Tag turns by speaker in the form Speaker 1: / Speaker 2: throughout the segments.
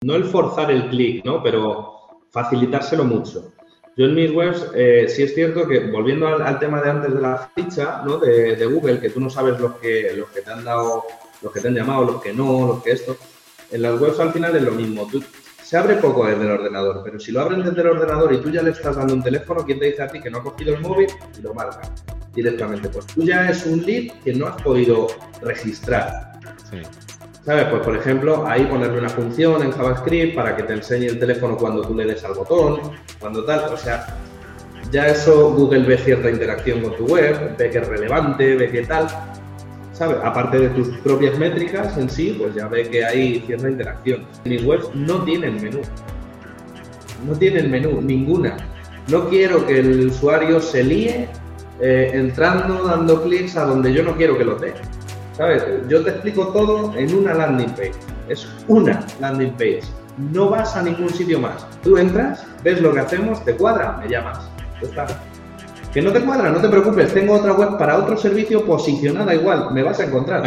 Speaker 1: no el forzar el clic, ¿no? Pero facilitárselo mucho. Yo en mis webs, sí es cierto que, volviendo al tema de antes de la ficha, ¿no? De Google, que tú no sabes los que te han dado, los que te han llamado, los que no, los que esto. En las webs al final es lo mismo. Se abre poco desde el ordenador, pero si lo abren desde el ordenador y tú ya le estás dando un teléfono, ¿quién te dice a ti que no ha cogido el móvil y lo marca directamente? Pues tú ya es un lead que no has podido registrar.
Speaker 2: Sí.
Speaker 1: ¿Sabes? Pues, por ejemplo, ahí ponerle una función en JavaScript para que te enseñe el teléfono cuando tú le des al botón, cuando tal. O sea, ya eso Google ve cierta interacción con tu web, ve que es relevante, ve que tal. ¿Sabes? Aparte de tus propias métricas en sí, pues ya ve que hay cierta interacción. Mis webs no tienen menú. No tienen menú, ninguna. No quiero que el usuario se líe entrando, dando clics a donde yo no quiero que lo dé. ¿Sabes? Yo te explico todo en una landing page. Es una landing page. No vas a ningún sitio más. Tú entras, ves lo que hacemos, te cuadra, me llamas. Ya está. Que no te cuadra, no te preocupes. Tengo otra web para otro servicio posicionada igual. Me vas a encontrar.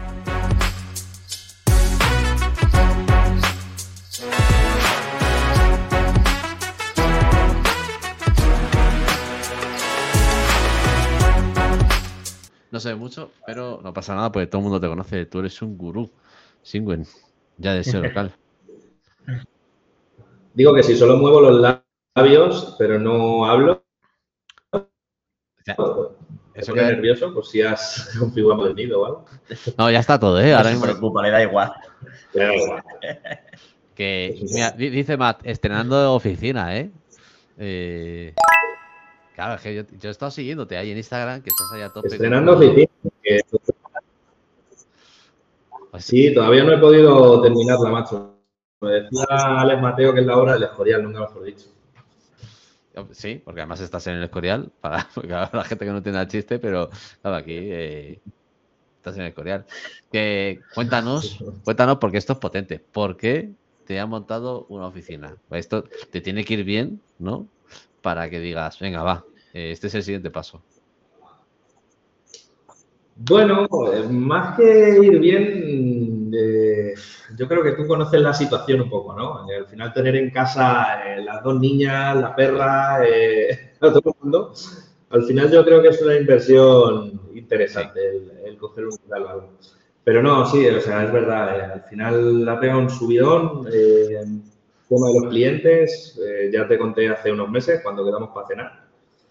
Speaker 2: No sé mucho, pero no pasa nada porque todo el mundo te conoce. Tú eres un gurú, Singwen, ya de SEO local.
Speaker 1: Digo que si solo muevo los labios, pero no hablo. Eso que nervioso, pues si has configurado el nido o algo.
Speaker 2: No, ya está todo, ¿eh? Ahora
Speaker 3: no se preocupa, le da igual.
Speaker 2: Que, mira, dice Matt, estrenando oficina, ¿eh? Claro, es que yo he estado siguiéndote ahí en Instagram, que estás ahí a tope.
Speaker 1: Estrenando oficina. Sí, todavía no he podido terminarla, macho. Me decía Alex Mateo que es la hora del Escorial, nunca mejor dicho.
Speaker 2: Sí, porque además estás en el Escorial, para la gente que no entienda el chiste, pero claro, aquí estás en el Escorial. Cuéntanos, porque esto es potente. ¿Por qué te han montado una oficina? Esto te tiene que ir bien, ¿no? Para que digas, venga, va, este es el siguiente paso.
Speaker 1: Bueno, más que ir bien, yo creo que tú conoces la situación un poco, ¿no? Al final tener en casa las dos niñas, la perra, todo el mundo, al final yo creo que es una inversión interesante el coger un local o algo. Pero no, sí, o sea, es verdad, al final ha pegado un subidón, tema de los clientes, ya te conté hace unos meses cuando quedamos para cenar.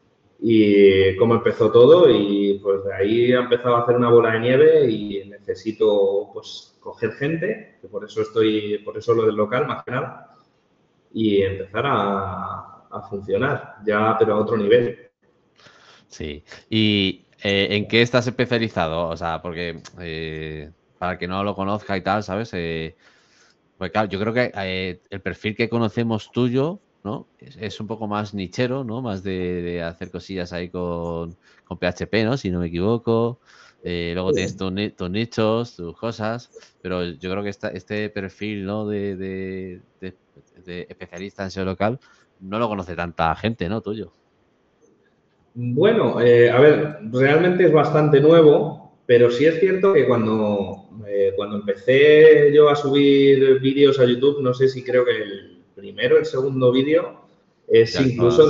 Speaker 1: Y cómo empezó todo y pues de ahí ha empezado a hacer una bola de nieve y necesito pues coger gente, que por eso lo del local más que nada, y empezar a funcionar ya pero a otro nivel.
Speaker 2: Sí, y ¿en qué estás especializado? O sea, porque para que no lo conozca y tal, ¿sabes? Pues claro, yo creo que el perfil que conocemos tuyo, ¿no? Es un poco más nichero, ¿no? Más de hacer cosillas ahí con PHP, ¿no? Si no me equivoco. Luego tienes tus nichos, tus cosas, pero yo creo que este perfil, ¿no? De especialista en SEO local no lo conoce tanta gente, ¿no? Tuyo.
Speaker 1: Bueno, a ver, realmente es bastante nuevo, pero sí es cierto que cuando empecé yo a subir vídeos a YouTube, no sé si creo que el primero o el segundo vídeo es
Speaker 2: Ya,
Speaker 1: incluso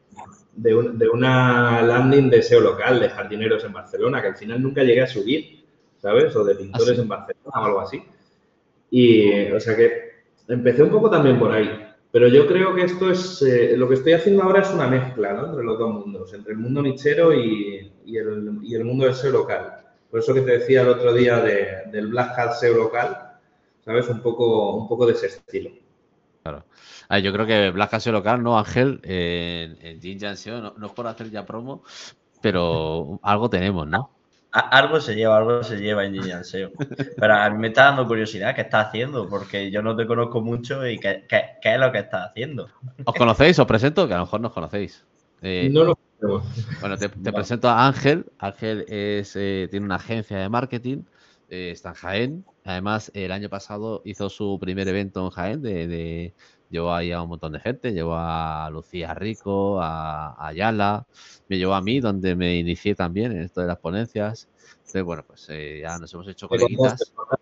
Speaker 1: de una landing de SEO local, de jardineros en Barcelona, que al final nunca llegué a subir, ¿sabes? O de pintores en Barcelona o algo así. Y, o sea que empecé un poco también por ahí. Pero yo creo que esto es, lo que estoy haciendo ahora es una mezcla, ¿no? Entre los dos mundos, entre el mundo nichero y el mundo del SEO local. Por eso que te decía el otro día del Black Hat SEO local, ¿sabes? Un poco de ese estilo.
Speaker 2: Claro. Yo creo que Black Hat SEO local, ¿no, Ángel? En Jinjan SEO, no es por hacer ya promo, pero algo tenemos, ¿no?
Speaker 3: Algo se lleva en Jinjan SEO. Pero a mí me está dando curiosidad qué estás haciendo, porque yo no te conozco mucho y qué es lo que estás haciendo.
Speaker 2: ¿Os conocéis? ¿Os presento? Que a lo mejor no os conocéis.
Speaker 1: No lo conocemos.
Speaker 2: Bueno, te presento a Ángel. Ángel tiene una agencia de marketing, está en Jaén. Además, el año pasado hizo su primer evento en Jaén. Llevó ahí a un montón de gente. Llevó a Lucía Rico, a Ayala. Me llevó a mí, donde me inicié también en esto de las ponencias. Entonces, bueno, pues ya nos hemos hecho coleguitas.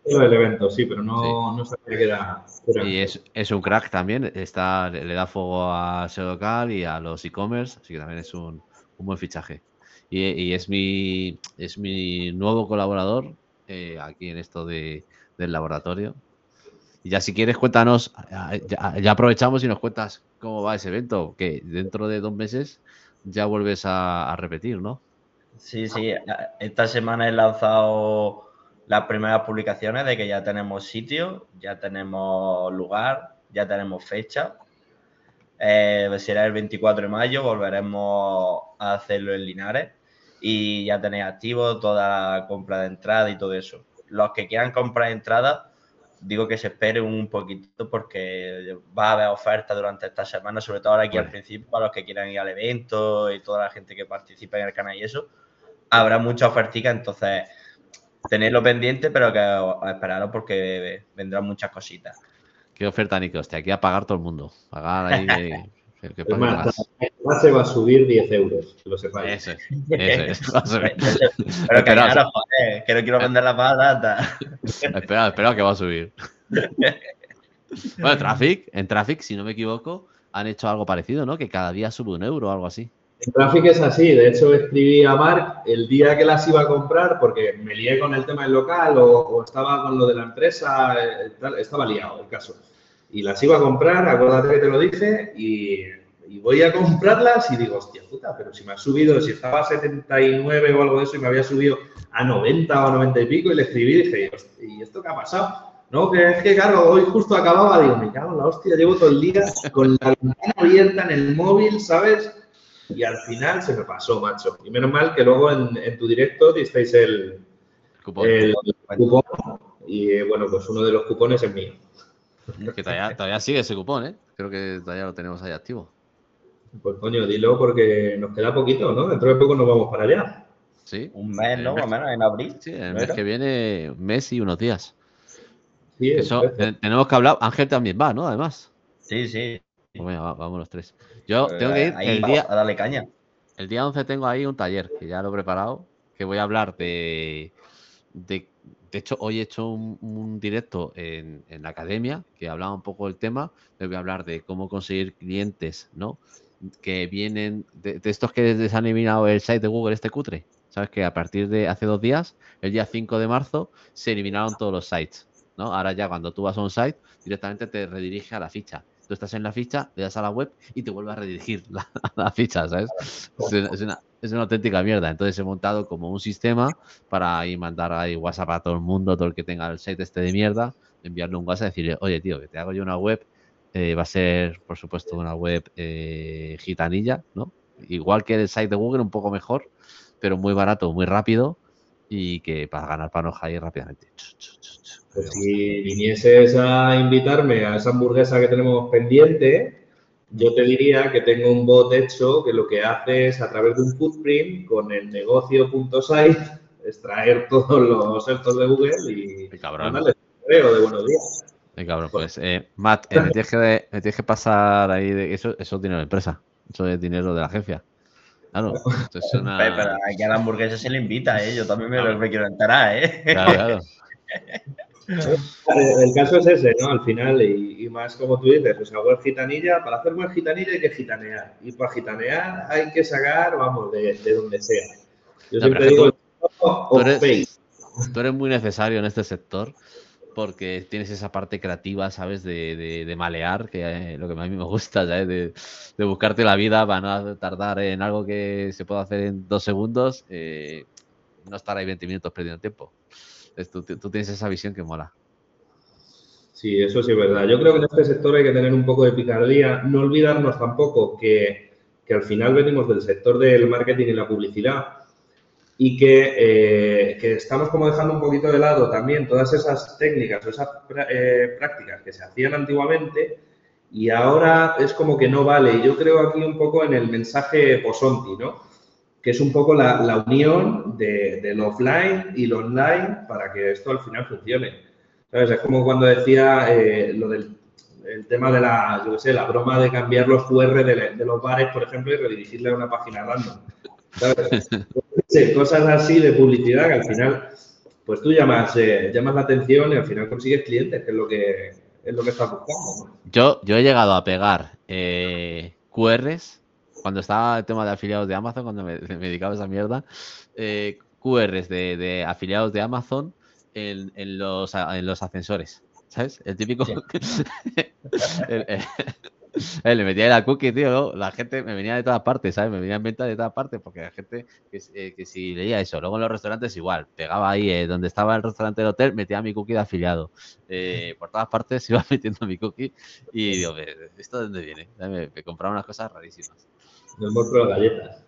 Speaker 1: el evento, sí, pero no sabía que era.
Speaker 2: Y es un crack también, le da fuego a SEOlocal y a los e-commerce, así que también es un buen fichaje. Y es mi nuevo colaborador aquí en esto del laboratorio. Y ya si quieres cuéntanos, ya aprovechamos y nos cuentas cómo va ese evento, que dentro de 2 meses ya vuelves a repetir, ¿no?
Speaker 3: Sí, esta semana he lanzado las primeras publicaciones de que ya tenemos sitio, ya tenemos lugar, ya tenemos fecha. Será el 24 de mayo, volveremos a hacerlo en Linares y ya tenéis activo toda la compra de entrada y todo eso. Los que quieran comprar entradas, digo que se esperen un poquito porque va a haber ofertas durante esta semana, sobre todo ahora aquí al principio, para los que quieran ir al evento y toda la gente que participa en el canal y eso. Habrá mucha ofertica, entonces tenedlo pendiente, pero que esperaros porque vendrán muchas cositas.
Speaker 2: Qué oferta, Nico, hostia, aquí a pagar todo el mundo. Pagar ahí que
Speaker 1: es más, se va a subir 10 euros, que lo sepáis.
Speaker 2: Eso es.
Speaker 3: Pero claro, joder, que no quiero vender la patata.
Speaker 2: Espera que va a subir. Bueno, en Traffic, si no me equivoco, han hecho algo parecido, ¿no? Que cada día sube 1 euro o algo así.
Speaker 1: En Traffic es así, de hecho escribí a Marc el día que las iba a comprar porque me lié con el tema del local o estaba con lo de la empresa, estaba liado el caso. Y las iba a comprar, acuérdate que te lo dije, y voy a comprarlas y digo, hostia puta, pero si me ha subido, si estaba a 79 o algo de eso y me había subido a 90 o a 90 y pico y le escribí y dije, ¿y esto qué ha pasado? No, que es que claro, hoy justo acababa, digo, me cago en la hostia, llevo todo el día con la ventana abierta en el móvil, ¿sabes? Y al final se me pasó, macho. Y menos mal que luego en tu directo disteis el cupón. Y bueno, pues uno de los cupones es mío.
Speaker 2: Que todavía sigue ese cupón, ¿eh? Creo que todavía lo tenemos ahí activo.
Speaker 1: Pues coño, dilo porque nos queda poquito, ¿no? Dentro de poco nos vamos para allá.
Speaker 2: Sí.
Speaker 3: Un mes, ¿no? Más o menos, en abril.
Speaker 2: Sí, el mes que viene, un mes y unos días.
Speaker 1: Sí,
Speaker 2: eso tenemos que hablar. Ángel también va, ¿no? Además.
Speaker 3: Sí.
Speaker 2: Pues venga, vamos los tres. Yo tengo que ir el día
Speaker 3: a darle caña.
Speaker 2: El día 11 tengo ahí un taller que ya lo he preparado, que voy a hablar de hecho, hoy he hecho un directo en la academia que hablaba un poco del tema. Les voy a hablar de cómo conseguir clientes, ¿no? Que vienen de estos que les han eliminado el site de Google, este cutre. Sabes que a partir de hace 2 días, el día 5 de marzo, se eliminaron todos los sites, ¿no? Ahora ya cuando tú vas a un site, directamente te redirige a la ficha. Tú estás en la ficha, le das a la web y te vuelve a redirigir la ficha, ¿sabes? Es una auténtica mierda. Entonces he montado como un sistema para ahí mandar ahí WhatsApp a todo el mundo, todo el que tenga el site este de mierda, enviarle un WhatsApp y decirle, oye, tío, que te hago yo una web. Va a ser, por supuesto, una web gitanilla, ¿no? Igual que el site de Google, un poco mejor, pero muy barato, muy rápido y que para ganar panoja ahí rápidamente.
Speaker 1: Pues si vinieses a invitarme a esa hamburguesa que tenemos pendiente, yo te diría que tengo un bot hecho que lo que hace es a través de un footprint con el negocio.site extraer todos los extractos de Google y mandarle correo de buenos días.
Speaker 2: Cabrón, pues Matt, me tienes que pasar ahí eso es dinero de empresa, eso es dinero de la agencia. Claro, esto es una...
Speaker 3: Pero aquí a la hamburguesa se le invita, yo también me quiero enterar,
Speaker 2: Claro.
Speaker 1: El caso es ese, ¿no? Al final, y más como tú dices, o sea, web gitanilla, para hacer web gitanilla hay que gitanear. Y para gitanear hay que sacar, vamos, de donde sea. Yo siempre digo,
Speaker 2: tú eres muy necesario en este sector porque tienes esa parte creativa, ¿sabes? De malear, que lo que a mí me gusta, ¿sabes? De buscarte la vida para no tardar en algo que se pueda hacer en 2 segundos, no estar ahí 20 minutos perdiendo tiempo. Tú tienes esa visión que mola.
Speaker 1: Sí, eso sí es verdad. Yo creo que en este sector hay que tener un poco de picardía. No olvidarnos tampoco que al final venimos del sector del marketing y la publicidad y que estamos como dejando un poquito de lado también todas esas técnicas o esas prácticas que se hacían antiguamente y ahora es como que no vale. Y yo creo aquí un poco en el mensaje Posonti, ¿no? Que es un poco la unión del offline y lo online para que esto al final funcione. ¿Sabes? Es como cuando decía lo del el tema de la broma de cambiar los QR de los bares, por ejemplo, y redirigirle a una página random. ¿Sabes? Sí, cosas así de publicidad que al final pues tú llamas la atención y al final consigues clientes, que es lo que estás buscando, ¿no?
Speaker 2: Yo he llegado a pegar QRs cuando estaba el tema de afiliados de Amazon, cuando me dedicaba a esa mierda, QRs de afiliados de Amazon en los ascensores, ¿sabes? El típico...
Speaker 3: Sí.
Speaker 2: Le metía la cookie, tío, ¿no? La gente me venía de todas partes, ¿sabes? Me venía en venta de todas partes porque la gente que si leía eso. Luego en los restaurantes igual, pegaba ahí donde estaba el restaurante del hotel, metía mi cookie de afiliado. Por todas partes iba metiendo mi cookie y digo, ¿esto de dónde viene? Me compraba unas cosas rarísimas.
Speaker 1: El monstruo de galletas.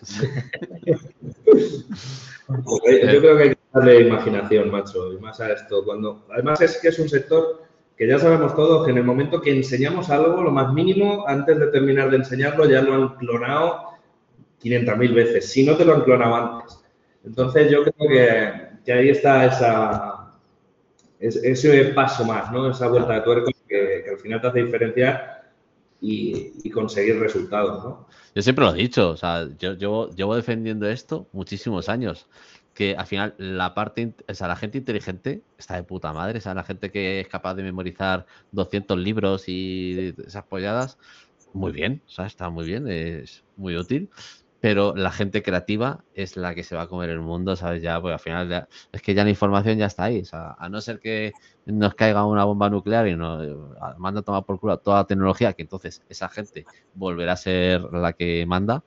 Speaker 1: Yo creo que hay que darle imaginación, macho, y más a esto. Además es que es un sector que ya sabemos todos que en el momento que enseñamos algo, lo más mínimo, antes de terminar de enseñarlo, ya lo han clonado 500.000 veces, si no te lo han clonado antes. Entonces yo creo que ahí está ese paso más, ¿no? Esa vuelta de tuerca que al final te hace diferenciar y conseguir resultados, ¿no?
Speaker 2: Yo siempre lo he dicho, o sea, yo llevo defendiendo esto muchísimos años, que al final la gente inteligente está de puta madre, o sea, la gente que es capaz de memorizar 200 libros y esas polladas, muy bien, o sea, está muy bien, es muy útil, pero la gente creativa es la que se va a comer el mundo, ¿sabes? Ya, pues al final es que ya la información ya está ahí, o sea, a no ser que nos caiga una bomba nuclear y nos manda a tomar por culo toda la tecnología, que entonces esa gente volverá a ser la que manda.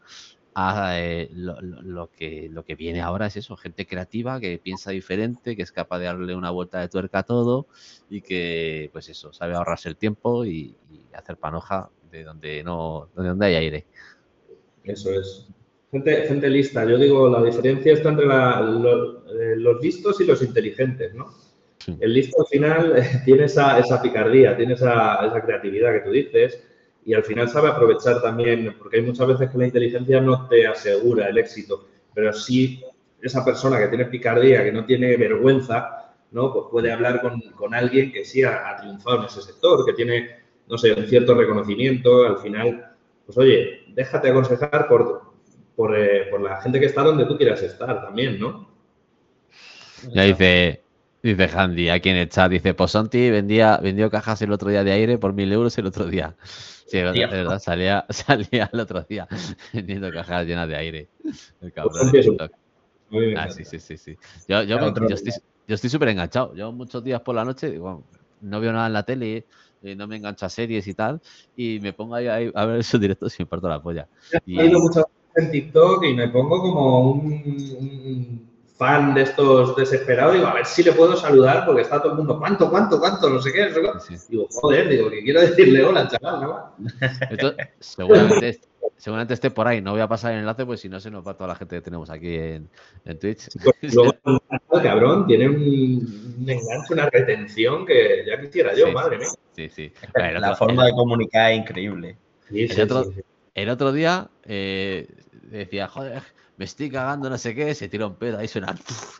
Speaker 2: Lo que viene ahora es eso, gente creativa que piensa diferente, que es capaz de darle una vuelta de tuerca a todo y que, pues eso, sabe ahorrarse el tiempo y hacer panoja de donde hay aire.
Speaker 1: Eso es. Gente lista. Yo digo, la diferencia está entre los listos y los inteligentes, ¿no?
Speaker 2: Sí.
Speaker 1: El listo al final tiene esa picardía, tiene esa creatividad que tú dices y al final sabe aprovechar también, porque hay muchas veces que la inteligencia no te asegura el éxito, pero sí esa persona que tiene picardía, que no tiene vergüenza, ¿no? Pues puede hablar con alguien que sí ha triunfado en ese sector, que tiene, no sé, un cierto reconocimiento, al final, pues oye, déjate aconsejar por la gente que está donde tú quieras estar también, ¿no?
Speaker 2: Ya dice Handy aquí en el chat, dice, Posonti vendió cajas el otro día de aire por 1.000 euros el otro día. Sí, es verdad, salía el otro día vendiendo cajas llenas de aire. El cabrón de TikTok. Sí. Yo estoy súper enganchado. Yo muchos días por la noche, digo, no veo nada en la tele, no me engancho a series y tal, y me pongo ahí a ver esos directos y me parto la polla.
Speaker 1: He ido muchas veces en TikTok y me pongo como un fan de estos desesperados, digo, a ver si le puedo saludar porque está todo el mundo, ¿cuánto? No sé qué. Sí. Digo, joder, que quiero decirle hola, chaval, ¿no?
Speaker 2: Esto, seguramente esté por ahí, no voy a pasar el enlace, pues si no se nos va toda la gente que tenemos aquí en Twitch.
Speaker 1: Luego el cabrón tiene un enganche, una retención que ya quisiera yo, madre mía.
Speaker 2: Sí.
Speaker 3: La forma de comunicar es increíble.
Speaker 2: El otro día decía, joder, me estoy cagando, no sé qué, se tira un pedo, ahí suena.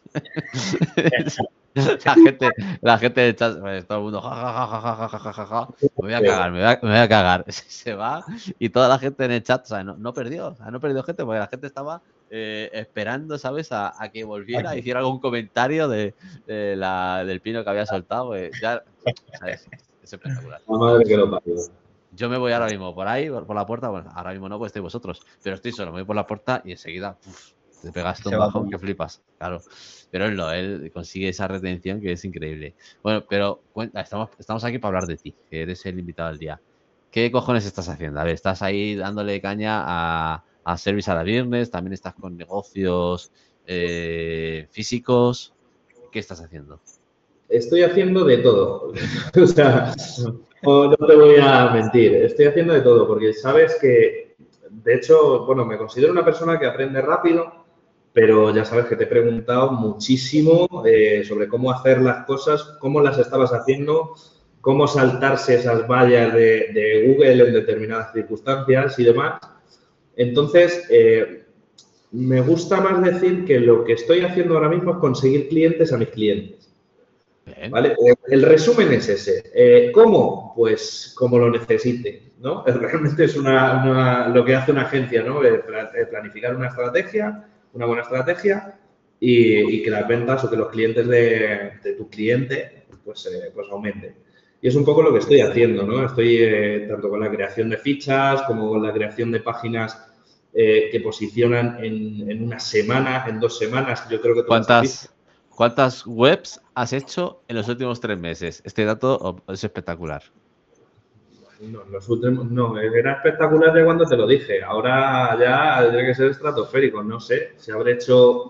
Speaker 2: la gente del chat, pues, todo el mundo, ja. Me voy a cagar. Se va y toda la gente en el chat, o sea, no perdió gente, porque la gente estaba esperando, ¿sabes? A que volviera, hiciera algún comentario del pino que había soltado. Pues, ya, ¿sabes? Es espectacular.
Speaker 1: Madre que lo parió.
Speaker 2: Yo me voy ahora mismo por ahí, por la puerta. Bueno, ahora mismo no, pues estáis vosotros. Pero estoy solo, me voy por la puerta y enseguida te pegas un bajón que flipas. Claro. Pero él consigue esa retención que es increíble. Bueno, pero estamos aquí para hablar de ti, que eres el invitado del día. ¿Qué cojones estás haciendo? A ver, estás ahí dándole caña a Service a la Viernes, también estás con negocios físicos. ¿Qué estás haciendo?
Speaker 1: Estoy haciendo de todo. O sea, no te voy a mentir. Estoy haciendo de todo porque sabes que, de hecho, bueno, me considero una persona que aprende rápido, pero ya sabes que te he preguntado muchísimo sobre cómo hacer las cosas, cómo las estabas haciendo, cómo saltarse esas vallas de Google en determinadas circunstancias y demás. Entonces, me gusta más decir que lo que estoy haciendo ahora mismo es conseguir clientes a mis clientes. ¿Vale? El resumen es ese. ¿Cómo? Pues como lo necesite, ¿no? Realmente es lo que hace una agencia, ¿no? Planificar una buena estrategia y que las ventas o que los clientes de tu cliente pues aumenten. Y es un poco lo que estoy haciendo, ¿no? Estoy tanto con la creación de fichas como con la creación de páginas que posicionan en una semana, en 2 semanas. Yo creo que tú las has visto.
Speaker 2: ¿Cuántas webs has hecho en los últimos 3 meses? Este dato es espectacular.
Speaker 1: No, los últimos, no, era espectacular de cuando te lo dije. Ahora ya tiene que ser estratosférico. No sé si habré hecho.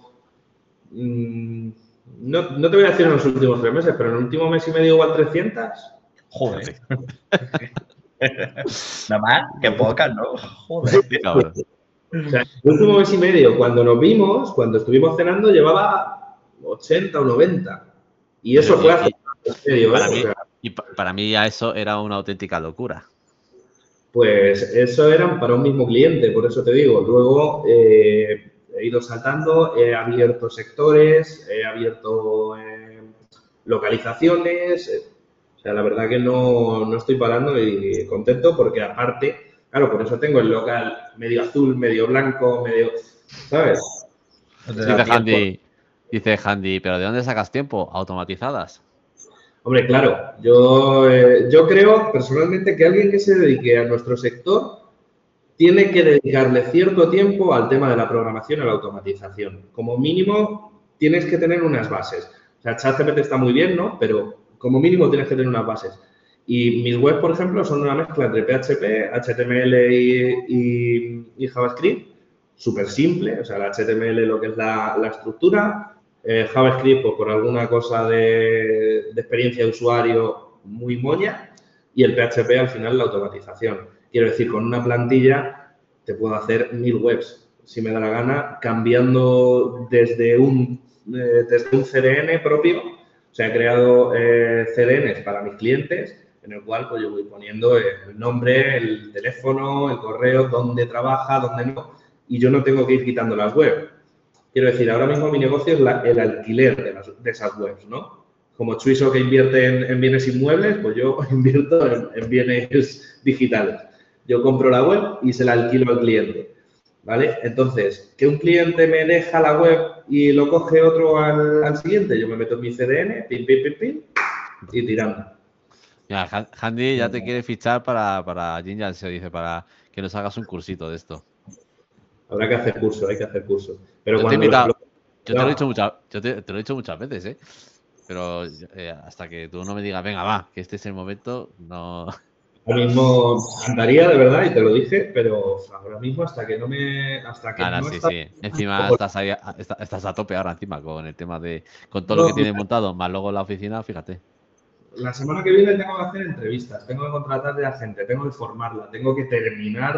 Speaker 1: No te voy a decir en los últimos 3 meses, pero en el último mes y medio igual 300.
Speaker 3: Joder. Nada más, que pocas, ¿no? Joder.
Speaker 2: Cabrón.
Speaker 1: O sea, el último mes y medio, cuando nos vimos, cuando estuvimos cenando, llevaba 80 o 90. Y eso fue hace medio,
Speaker 2: para mí ya eso era una auténtica locura.
Speaker 1: Pues eso eran para un mismo cliente, por eso te digo. Luego he ido saltando, he abierto sectores, he abierto localizaciones. O sea, la verdad que no estoy parando y contento porque aparte, claro, por eso tengo el local medio azul, medio blanco, medio, ¿sabes?
Speaker 2: Dice Handy, ¿pero de dónde sacas tiempo? ¿Automatizadas?
Speaker 1: Hombre, claro, yo creo personalmente que alguien que se dedique a nuestro sector tiene que dedicarle cierto tiempo al tema de la programación y a la automatización. Como mínimo, tienes que tener unas bases. O sea, ChatGPT está muy bien, ¿no? Pero como mínimo tienes que tener unas bases. Y mis webs, por ejemplo, son una mezcla entre PHP, HTML y JavaScript. Súper simple. O sea, el HTML lo que es la estructura. JavaScript, pues por alguna cosa de experiencia de usuario muy moña. Y el PHP, al final, la automatización. Quiero decir, con una plantilla te puedo hacer 1000 webs, si me da la gana, cambiando desde un CDN propio. O sea, he creado CDNs para mis clientes, en el cual pues yo voy poniendo el nombre, el teléfono, el correo, dónde trabaja, dónde no. Y yo no tengo que ir quitando las webs. Quiero decir, ahora mismo mi negocio es el alquiler de esas webs, ¿no? Como Chuiso que invierte en bienes inmuebles, pues yo invierto en bienes digitales. Yo compro la web y se la alquilo al cliente, ¿vale? Entonces, que un cliente me deja la web y lo coge otro al siguiente, yo me meto en mi CDN, pim, y tirando.
Speaker 2: Mira, Handy ya te quiere fichar para Jinja SEO, dice, para que nos hagas un cursito de esto.
Speaker 1: Habrá que hacer curso, hay que hacer curso. Pero
Speaker 2: yo te lo he dicho muchas veces, ¿eh? Pero hasta que tú no me digas, venga, va, que este es el momento, no...
Speaker 1: Ahora mismo andaría, de verdad, y te lo dije, pero ahora mismo hasta que no me...
Speaker 2: Sí. Encima estás a tope ahora encima con el tema de... Con todo lo que tienes montado, más luego la oficina, fíjate.
Speaker 1: La semana que viene tengo que hacer entrevistas, tengo que contratar a gente, tengo que formarla, tengo que terminar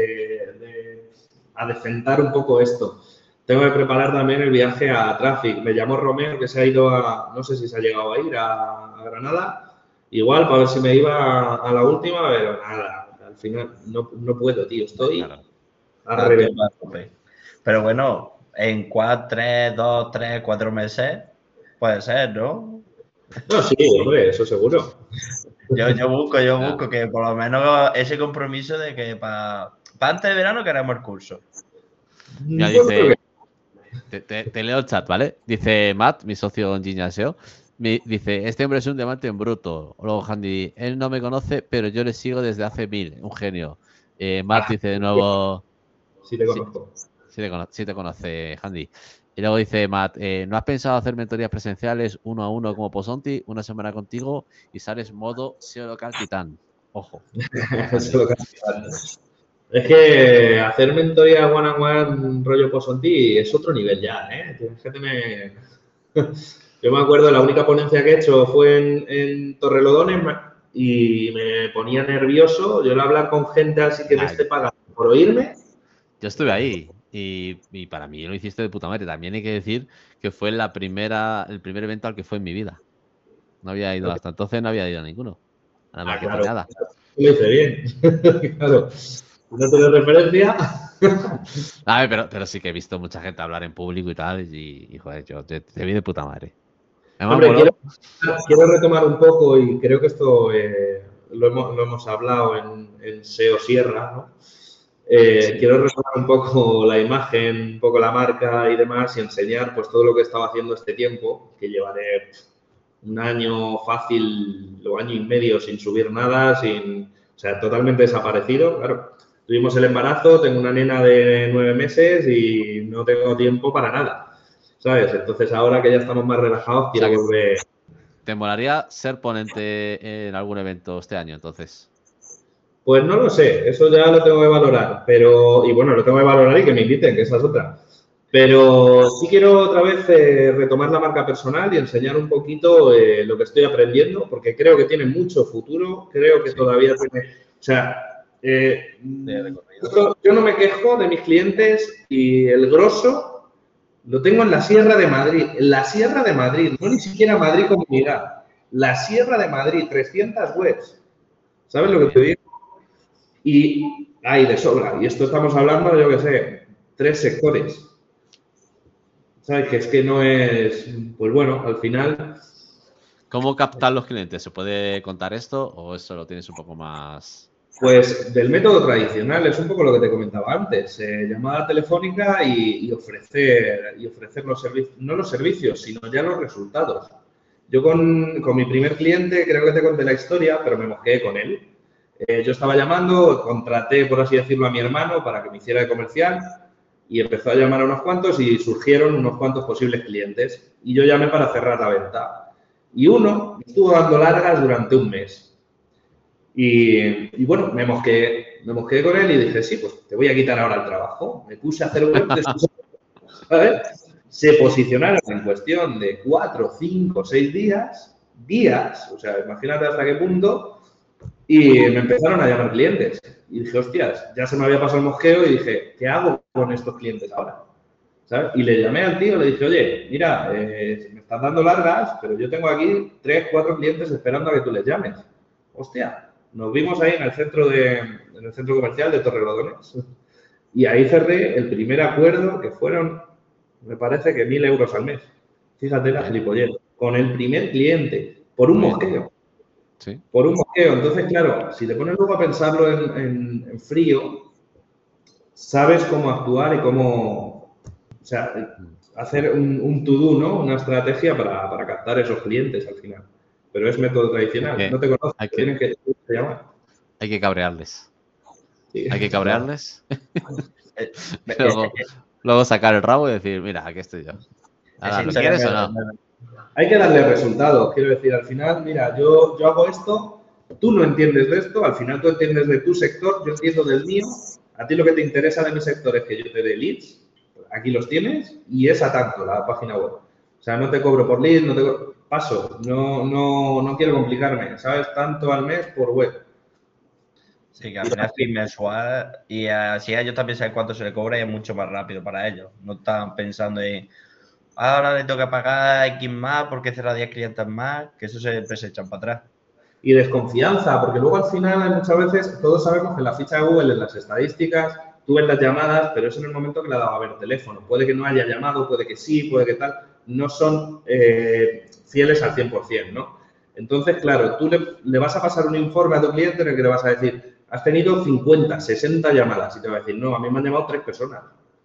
Speaker 1: a decentar un poco esto. Tengo que preparar también el viaje a Traffic. Me llamó Romeo, que se ha ido no sé si se ha llegado a ir a Granada. Igual, para ver si me iba a la última, pero nada, al final no puedo, tío. Estoy a reventar.
Speaker 3: Pero bueno, en 4 meses puede ser, ¿no?
Speaker 1: No, sí, hombre, eso seguro.
Speaker 3: Yo busco que por lo menos ese compromiso de que para antes de verano queremos el curso.
Speaker 2: Ya dice, te leo el chat, ¿vale? Dice Matt, mi socio en Jinja SEO, dice, este hombre es un diamante en bruto. Luego Handy, él no me conoce, pero yo le sigo desde hace 1000, un genio. Matt dice de nuevo...
Speaker 1: Sí te conozco.
Speaker 2: Sí te conoce, Handy. Y luego dice Matt, ¿no has pensado hacer mentorías presenciales 1 a 1 como Posonti, una semana contigo y sales modo SEO local titán? Ojo.
Speaker 1: Es que hacer mentoría one on one rollo Posonti es otro nivel ya, ¿eh? Tienes que tener... Yo me acuerdo, la única ponencia que he hecho fue en Torrelodones y me ponía nervioso. Yo al hablar con gente así que me esté pagando por oírme.
Speaker 2: Yo estuve ahí y para mí lo hiciste de puta madre. También hay que decir que fue el primer evento al que fue en mi vida. No había ido hasta entonces, no había ido a ninguno. Nada,
Speaker 1: claro,
Speaker 2: nada.
Speaker 1: Lo hice bien. Claro. No tengo referencia.
Speaker 2: A ver, pero sí que he visto mucha gente hablar en público y tal. Y joder, yo te vi de puta madre.
Speaker 1: Hombre, quiero retomar un poco y creo que esto lo hemos hablado en SEO Sierra, ¿no? quiero retomar un poco la imagen, un poco la marca y demás y enseñar pues todo lo que he estado haciendo este tiempo, que llevaré un año fácil o año y medio sin subir nada, o sea, totalmente desaparecido. Claro, tuvimos el embarazo, tengo una nena de 9 meses y no tengo tiempo para nada, ¿sabes? Entonces ahora que ya estamos más relajados, quiero volver.
Speaker 2: ¿Te molaría ser ponente en algún evento este año, entonces?
Speaker 1: Pues no lo sé, eso ya lo tengo que valorar, y bueno, lo tengo que valorar y que me inviten, que esa es otra. Pero sí quiero otra vez retomar la marca personal y enseñar un poquito lo que estoy aprendiendo, porque creo que tiene mucho futuro, creo que todavía tiene, o sea, yo no me quejo de mis clientes y el grosso lo tengo en la Sierra de Madrid, no ni siquiera Madrid comunidad, la Sierra de Madrid, 300 webs, ¿sabes lo que te digo? Y hay de sobra. Y esto estamos hablando, yo qué sé, 3 sectores. ¿Sabes? Que es que no es... Pues bueno, al final...
Speaker 2: ¿Cómo captar los clientes? ¿Se puede contar esto o eso lo tienes un poco más...?
Speaker 1: Pues del método tradicional, es un poco lo que te comentaba antes. Llamada telefónica y ofrecer los servicios, no los servicios, sino ya los resultados. Yo con mi primer cliente, creo que te conté la historia, pero me mosqué con él. Yo estaba llamando, contraté, por así decirlo, a mi hermano para que me hiciera de comercial y empezó a llamar a unos cuantos y surgieron unos cuantos posibles clientes. Y yo llamé para cerrar la venta. Y uno estuvo dando largas durante un mes. Y bueno, me mosqué con él y dije, sí, pues te voy a quitar ahora el trabajo. Me puse a hacer web, ¿sabes? Se posicionaron en cuestión de 4, 5, 6 días, o sea, imagínate hasta qué punto, y me empezaron a llamar clientes. Y dije, hostias, ya se me había pasado el mosqueo y dije, ¿qué hago con estos clientes ahora? ¿Sabes? Y le llamé al tío, le dije, oye, mira, me estás dando largas, pero yo tengo aquí 3, 4 clientes esperando a que tú les llames. Hostia, nos vimos ahí en el centro comercial de Torrelodones y ahí cerré el primer acuerdo que fueron, me parece que 1.000 euros al mes. Fíjate la gilipollez. Con el primer cliente, por un mosqueo.
Speaker 2: Sí.
Speaker 1: Por un mosqueo. Entonces, claro, si te pones luego a pensarlo en frío, sabes cómo actuar y cómo, o sea, hacer un to-do, ¿no? Una estrategia para captar esos clientes al final. Pero es método tradicional. No te conoces, tienen que llamar.
Speaker 2: Hay que cabrearles.
Speaker 1: Sí,
Speaker 2: Hay que cabrearles. luego sacar el rabo y decir, mira, aquí estoy yo. Ahora, ¿lo quieres o no?
Speaker 1: Hay que darle resultados. Quiero decir, al final, mira, yo hago esto, tú no entiendes de esto, al final tú entiendes de tu sector, yo entiendo del mío. A ti lo que te interesa de mi sector es que yo te dé leads, aquí los tienes, y es a tanto la página web. O sea, no te cobro por leads, paso, no quiero complicarme, ¿sabes? Tanto al mes por web.
Speaker 3: Sí, que al final es mensual y así ellos también saben cuánto se le cobra y es mucho más rápido para ellos. No están pensando en, ahora le tengo que pagar X más porque cerrar 10 clientes más, que eso siempre se echan para atrás.
Speaker 1: Y desconfianza, porque luego al final hay muchas veces, todos sabemos que en la ficha de Google, en las estadísticas, tú ves las llamadas, pero es en el momento que le ha dado a ver el teléfono. Puede que no haya llamado, puede que sí, puede que tal. No son fieles al 100%, ¿no? Entonces, claro, tú le vas a pasar un informe a tu cliente en el que le vas a decir, has tenido 50, 60 llamadas y te va a decir, no, a mí me han llamado 3 personas.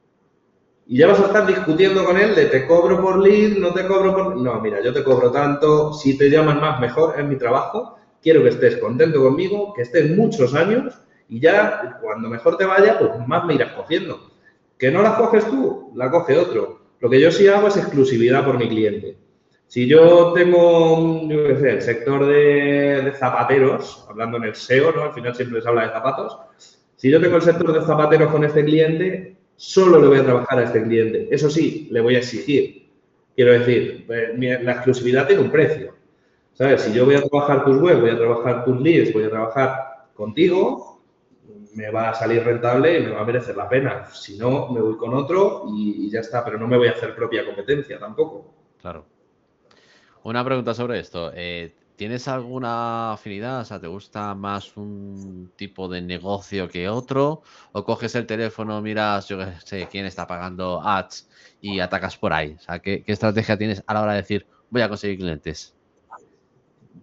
Speaker 1: Y ya vas a estar discutiendo con él de te cobro por lead, no te cobro por... No, mira, yo te cobro tanto, si te llaman más, mejor, es mi trabajo, quiero que estés contento conmigo, que estés muchos años y ya cuando mejor te vaya, pues más me irás cogiendo. Que no la coges tú, la coge otro. Lo que yo sí hago es exclusividad por mi cliente. Si yo tengo, yo qué sé, el sector de zapateros, hablando en el SEO, ¿no? Al final siempre les habla de zapatos. Si yo tengo el sector de zapateros con este cliente, solo le voy a trabajar a este cliente. Eso sí, le voy a exigir. Quiero decir, la exclusividad tiene un precio. ¿Sabes? Si yo voy a trabajar tus webs, voy a trabajar tus leads, voy a trabajar contigo, me va a salir rentable y me va a merecer la pena. Si no, me voy con otro y ya está, pero no me voy a hacer propia competencia tampoco.
Speaker 2: Claro. Una pregunta sobre esto. ¿Tienes alguna afinidad? O sea, ¿te gusta más un tipo de negocio que otro? ¿O coges el teléfono, miras, yo qué sé, quién está pagando ads y atacas por ahí? O sea, ¿qué estrategia tienes a la hora de decir, voy a conseguir clientes?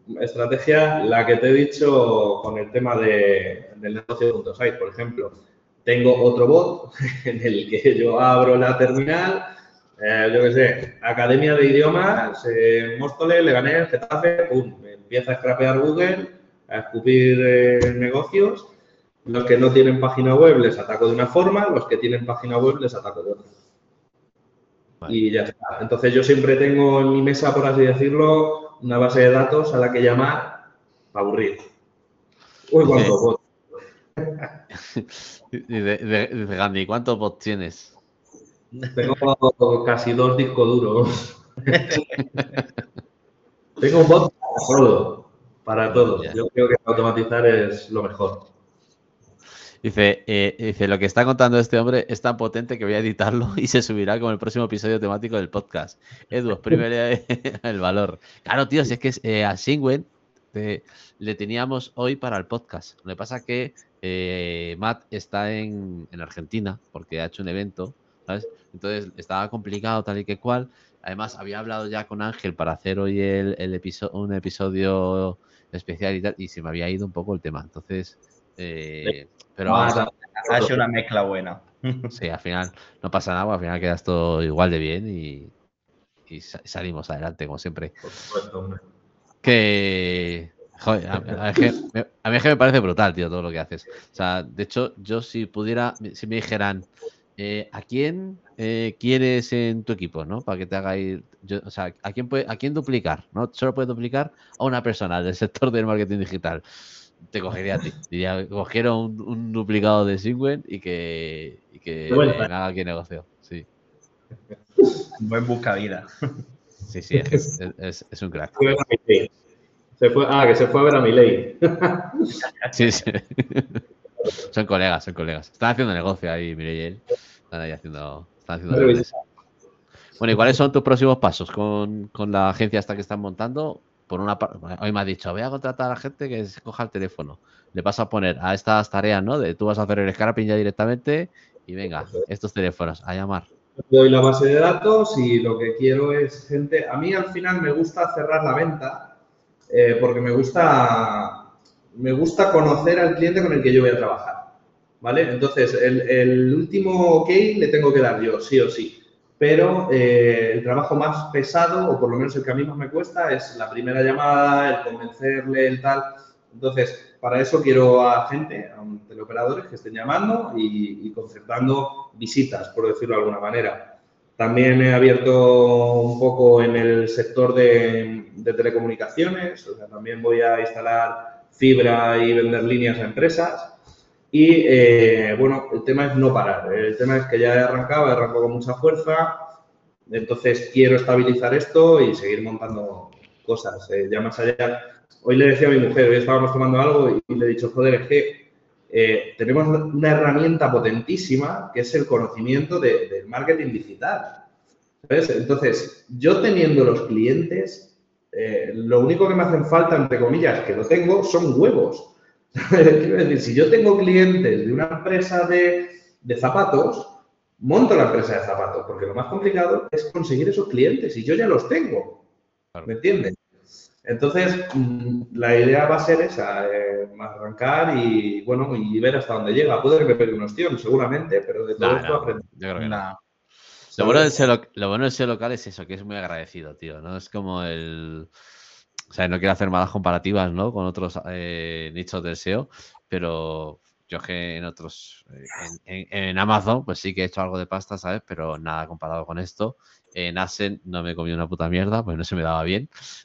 Speaker 1: Estrategia, la que te he dicho con el tema del negocio.site, por ejemplo. tengo otro bot en el que yo abro la terminal, yo qué sé, Academia de Idiomas, Móstoles, Leganés, Getafe, pum, me empieza a scrapear Google, a escupir negocios. Los que no tienen página web les ataco de una forma, los que tienen página web les ataco de otra. Vale. Y ya está. Entonces yo siempre tengo en mi mesa, por así decirlo, una base de datos a la que llamar para aburrir. Uy, ¿cuántos bots?
Speaker 2: Dice Gandhi, ¿cuántos bots tienes?
Speaker 1: Tengo casi 2 discos duros. Tengo un bot para todo. Yo creo que automatizar es lo mejor.
Speaker 2: Dice, lo que está contando este hombre es tan potente que voy a editarlo y se subirá con el próximo episodio temático del podcast. Edu, exprímele el valor. Claro, tío, si es que a Singwen le teníamos hoy para el podcast. Lo que pasa es que Matt está en Argentina porque ha hecho un evento, ¿sabes? Entonces estaba complicado tal y que cual. Además, había hablado ya con Ángel para hacer hoy un episodio especial y tal, y se me había ido un poco el tema. Entonces... pero
Speaker 3: ha hecho una mezcla buena.
Speaker 2: Sí, al final no pasa nada, al final quedas todo igual de bien y salimos adelante, como siempre.
Speaker 1: Por supuesto, hombre.
Speaker 2: Que... Joder, a mí es que me parece brutal, tío, todo lo que haces. O sea, de hecho, yo si pudiera, si me dijeran, ¿a quién quieres en tu equipo, no? Para que te haga ir... o sea, ¿a quién duplicar? ¿No? Solo puedes duplicar a una persona del sector del marketing digital. Te cogería a ti. Diría, cogiera un duplicado de Singwen y que me haga aquí negocio. Sí.
Speaker 3: Buen buscavida.
Speaker 2: Sí, es un crack.
Speaker 1: Que se fue a ver a Milei.
Speaker 2: Sí. Son colegas. Están haciendo negocio ahí, Milei y él. Están ahí haciendo Bueno, ¿y cuáles son tus próximos pasos con la agencia esta que están montando? Por una parte, hoy me has dicho, voy a contratar a la gente que se coja el teléfono. Le vas a poner a estas tareas, ¿no? Tú vas a hacer el scrapping ya directamente y venga, estos teléfonos, a llamar.
Speaker 1: Doy la base de datos y lo que quiero es gente... A mí al final me gusta cerrar la venta porque me gusta conocer al cliente con el que yo voy a trabajar, ¿vale? Entonces, el último OK le tengo que dar yo, sí o sí. Pero el trabajo más pesado, o por lo menos el que a mí más me cuesta, es la primera llamada, el convencerle, el tal. Entonces, para eso quiero a gente, a teleoperadores que estén llamando y concertando visitas, por decirlo de alguna manera. También he abierto un poco en el sector de telecomunicaciones, o sea, también voy a instalar fibra y vender líneas a empresas. Y, bueno, el tema es no parar. El tema es que ya he arrancado con mucha fuerza. Entonces, quiero estabilizar esto y seguir montando cosas. Ya más allá. Hoy le decía a mi mujer, hoy estábamos tomando algo y le he dicho, joder, es que tenemos una herramienta potentísima que es el conocimiento del marketing digital. ¿Sabes? Entonces, yo teniendo los clientes, lo único que me hacen falta, entre comillas, que lo tengo, son huevos. Quiero decir, si yo tengo clientes de una empresa de zapatos, monto la empresa de zapatos, porque lo más complicado es conseguir esos clientes y yo ya los tengo. ¿Me entiendes? Entonces, la idea va a ser esa, arrancar y, bueno, y ver hasta dónde llega. Puede que me pegue una opción, seguramente, pero de todo esto aprendo.
Speaker 2: Yo creo que no. Lo bueno del SEO local es eso, que es muy agradecido, tío. No es como el... O sea, no quiero hacer malas comparativas, ¿no? Con otros nichos del SEO, pero yo que en otros, en Amazon, pues sí que he hecho algo de pasta, ¿sabes? Pero nada comparado con esto. En Adsense no me comí una puta mierda, pues no se me daba bien.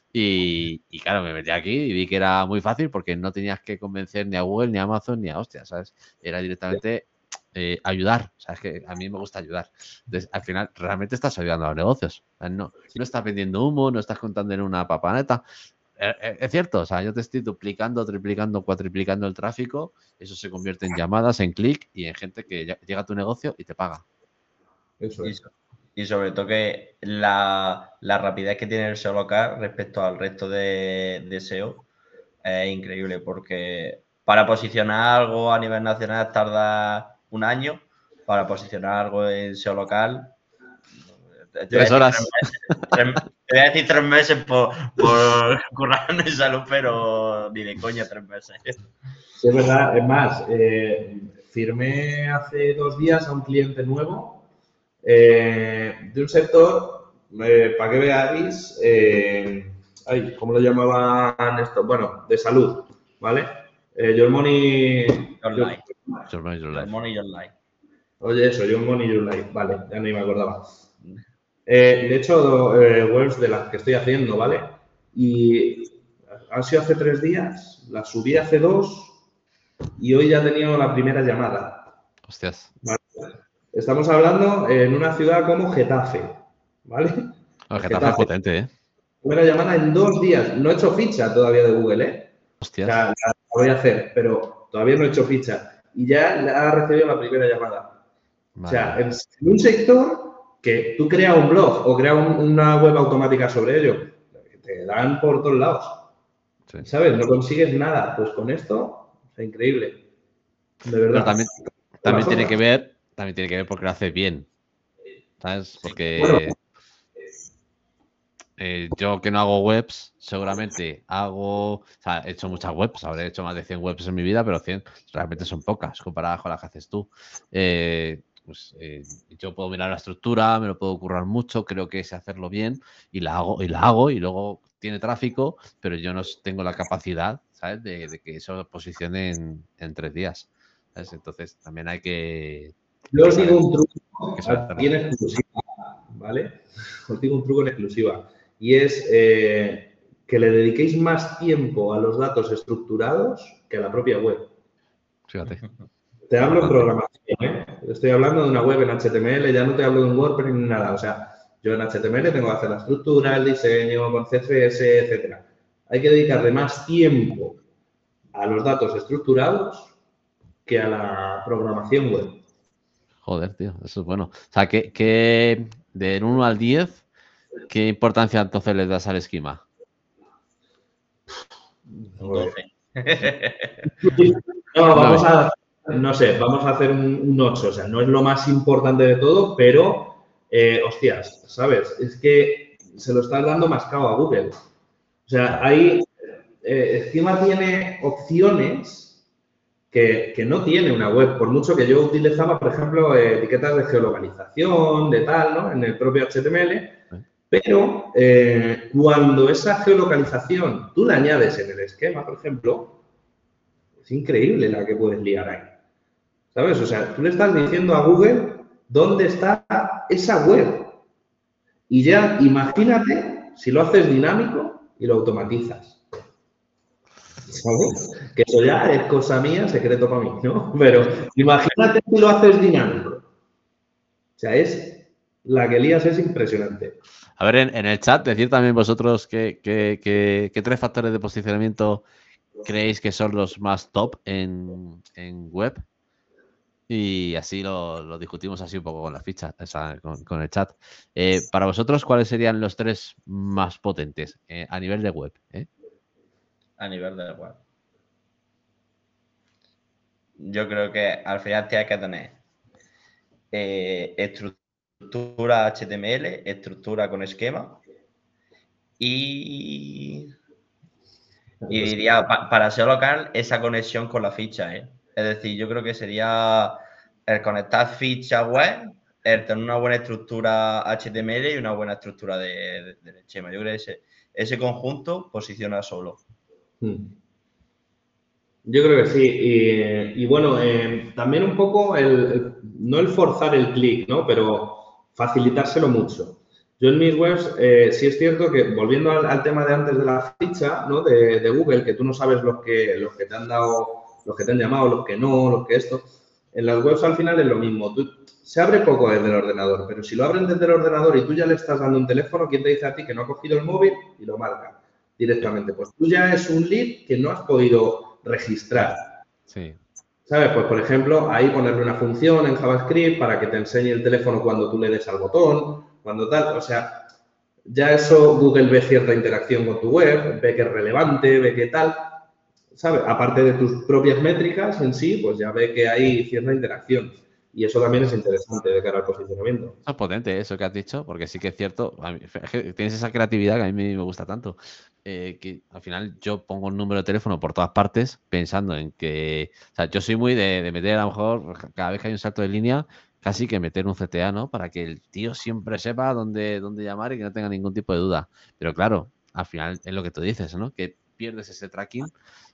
Speaker 2: Y claro, me metí aquí y vi que era muy fácil porque no tenías que convencer ni a Google, ni a Amazon, ni a hostia, ¿sabes? Era directamente ayudar. O sea, es que a mí me gusta ayudar. Entonces, al final, realmente estás ayudando a los negocios. O sea, no estás vendiendo humo, no estás contando en una papaneta. Es cierto, o sea, yo te estoy duplicando, triplicando, cuatriplicando el tráfico, eso se convierte en llamadas, en clic y en gente que llega a tu negocio y te paga.
Speaker 1: Eso es.
Speaker 3: Y sobre todo que la rapidez que tiene el SEO local respecto al resto de SEO es increíble, porque para posicionar algo a nivel nacional tarda un año, para posicionar algo en SEO local
Speaker 2: 3 horas.
Speaker 3: Te voy a decir 3 meses por currar en salud, pero ni de coña 3 meses.
Speaker 1: Sí, es verdad. Es más, firmé hace 2 días a un cliente nuevo de un sector, para que veáis, ¿cómo lo llamaban esto? Bueno, de salud, ¿vale? Your Money...
Speaker 3: Online.
Speaker 2: Your Money, Your Life.
Speaker 3: Money online.
Speaker 1: Oye, eso, Your Money, Your Life, vale, ya ni me acordaba. De hecho, webs de las que estoy haciendo, ¿vale? Y ha sido hace 3 días, la subí hace 2 y hoy ya he tenido la primera llamada.
Speaker 2: Hostias.
Speaker 1: ¿Vale? Estamos hablando en una ciudad como Getafe, ¿vale?
Speaker 2: Getafe es potente, ¿eh?
Speaker 1: Primera llamada en 2 días. No he hecho ficha todavía de Google, ¿eh?
Speaker 2: Hostias.
Speaker 1: O sea, la voy a hacer, pero todavía no he hecho ficha. Y ya ha recibido la primera llamada.
Speaker 2: Vale.
Speaker 1: O sea, en un sector que tú creas un blog o creas una web automática sobre ello, te dan por todos lados.
Speaker 2: Sí.
Speaker 1: ¿Sabes? No consigues nada. Pues con esto, o sea, increíble. De verdad.
Speaker 2: Pero también tiene que ver porque lo haces bien. ¿Sabes? Porque yo que no hago webs, seguramente o sea, he hecho muchas webs, habré hecho más de 100 webs en mi vida, pero 100 realmente son pocas comparadas con las que haces tú. Yo puedo mirar la estructura, me lo puedo currar mucho, creo que sé hacerlo bien y la hago y luego tiene tráfico, pero yo no tengo la capacidad, ¿sabes? De que eso posicione en 3 días. ¿Sabes? Entonces también hay que...
Speaker 1: Yo os digo un truco
Speaker 2: saber.
Speaker 1: aquí en exclusiva, ¿vale? Os digo un truco en exclusiva y es que le dediquéis más tiempo a los datos estructurados que a la propia web.
Speaker 2: Fíjate.
Speaker 1: Te hablo en programación, ¿eh? Estoy hablando de una web en HTML, ya no te hablo de un WordPress ni nada. O sea, yo en HTML tengo que hacer la estructura, el diseño, con CSS, etcétera. Hay que dedicarle más tiempo a los datos estructurados que a la programación web.
Speaker 2: Joder, tío, eso es bueno. O sea, que del 1 al 10, ¿qué importancia entonces le das al esquema?
Speaker 3: 12.
Speaker 1: No, vamos a hacer un 8. O sea, no es lo más importante de todo, pero, hostias, ¿sabes? Es que se lo estás dando mascado a Google. O sea, ahí encima tiene opciones que no tiene una web. Por mucho que yo utilizaba, por ejemplo, etiquetas de geolocalización, de tal, ¿no? En el propio HTML. Pero cuando esa geolocalización tú la añades en el esquema, por ejemplo, es increíble la que puedes liar ahí. ¿Sabes? O sea, tú le estás diciendo a Google dónde está esa web. Y ya imagínate si lo haces dinámico y lo automatizas. ¿Sabes? Que eso ya es cosa mía, secreto para mí, ¿no? Pero imagínate si lo haces dinámico. O sea, la que lías es impresionante.
Speaker 2: A ver, en el chat, decir también vosotros qué 3 factores de posicionamiento creéis que son los más top en web. Y así lo discutimos así un poco con las fichas, con el chat. Para vosotros, ¿cuáles serían los 3 más potentes a nivel de web?
Speaker 3: A nivel de web. Yo creo que al final tienes que tener estructura HTML, estructura con esquema y diría, para SEO local, esa conexión con la ficha, ¿eh? Es decir, yo creo que sería el conectar ficha web, el tener una buena estructura HTML y una buena estructura del esquema. Yo creo que ese conjunto posiciona solo.
Speaker 1: Yo creo que sí. Y bueno, también un poco no el forzar el clic, ¿no? Pero facilitárselo mucho. Yo en mis webs sí es cierto que, volviendo al tema de antes de la ficha, ¿no? De Google, que tú no sabes los que te han dado, los que te han llamado, los que no, los que esto. En las webs al final es lo mismo. Se abre poco desde el ordenador, pero si lo abren desde el ordenador y tú ya le estás dando un teléfono, ¿quién te dice a ti que no ha cogido el móvil y lo marca directamente? Pues tú ya es un lead que no has podido registrar.
Speaker 2: Sí.
Speaker 1: ¿Sabes? Pues, por ejemplo, ahí ponerle una función en JavaScript para que te enseñe el teléfono cuando tú le des al botón, cuando tal. O sea, ya eso Google ve cierta interacción con tu web, ve que es relevante, ve que tal. ¿Sabes? Aparte de tus propias métricas en sí, pues ya ve que hay cierta interacción. Y eso también es interesante de cara al posicionamiento.
Speaker 2: Es potente eso que has dicho, porque sí que es cierto, tienes esa creatividad que a mí me gusta tanto, que al final yo pongo un número de teléfono por todas partes pensando en que, o sea, yo soy muy de meter a lo mejor, cada vez que hay un salto de línea, casi que meter un CTA, ¿no? Para que el tío siempre sepa dónde llamar y que no tenga ningún tipo de duda. Pero claro, al final es lo que tú dices, ¿no? Que pierdes ese tracking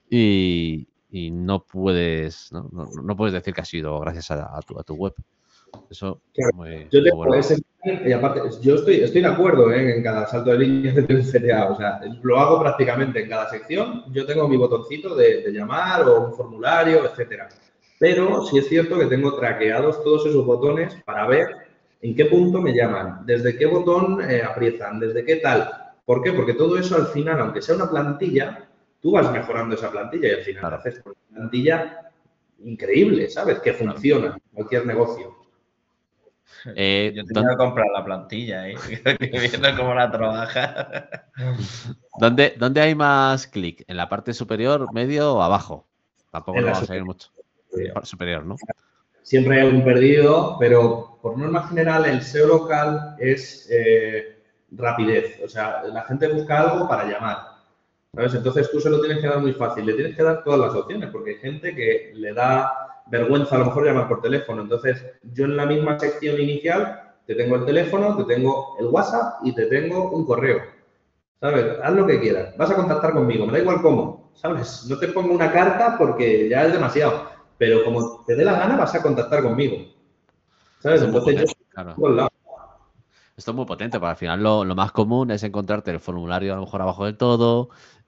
Speaker 2: y no puedes, no puedes decir que ha sido gracias a tu web. Eso muy,
Speaker 1: Yo
Speaker 2: muy
Speaker 1: tengo
Speaker 2: bueno.
Speaker 1: ese y aparte, yo estoy de acuerdo en cada salto de línea de un CTA, o sea, lo hago prácticamente en cada sección. Yo tengo mi botoncito de llamar o un formulario, etcétera. Pero sí es cierto que tengo traqueados todos esos botones para ver en qué punto me llaman, desde qué botón aprietan, desde qué tal. ¿Por qué? Porque todo eso al final, aunque sea una plantilla, tú vas mejorando esa plantilla y al final
Speaker 2: Claro.
Speaker 1: haces una plantilla increíble, ¿sabes? Que funciona en cualquier negocio.
Speaker 3: Yo tenía que comprar la plantilla, viendo cómo la trabaja.
Speaker 2: ¿Dónde hay más clic? ¿En la parte superior, medio o abajo? Tampoco
Speaker 1: En
Speaker 2: nos
Speaker 1: la
Speaker 2: vamos a ir mucho. Superior, ¿no?
Speaker 1: Siempre hay un perdido, pero por norma general el SEO local es rapidez. O sea, la gente busca algo para llamar, ¿sabes? Entonces tú se lo tienes que dar muy fácil. Le tienes que dar todas las opciones, porque hay gente que le da vergüenza a lo mejor llamar por teléfono. Entonces, yo en la misma sección inicial te tengo el teléfono, te tengo el WhatsApp y te tengo un correo. ¿Sabes? Haz lo que quieras. Vas a contactar conmigo, me da igual cómo, ¿sabes? No te pongo una carta porque ya es demasiado, pero como te dé la gana vas a contactar conmigo, ¿sabes?
Speaker 2: Esto es muy
Speaker 1: Entonces yo
Speaker 2: potente,
Speaker 1: estoy
Speaker 2: claro.
Speaker 1: por el lado.
Speaker 2: Esto es muy potente, porque al final lo más común es encontrarte el formulario a lo mejor abajo del todo,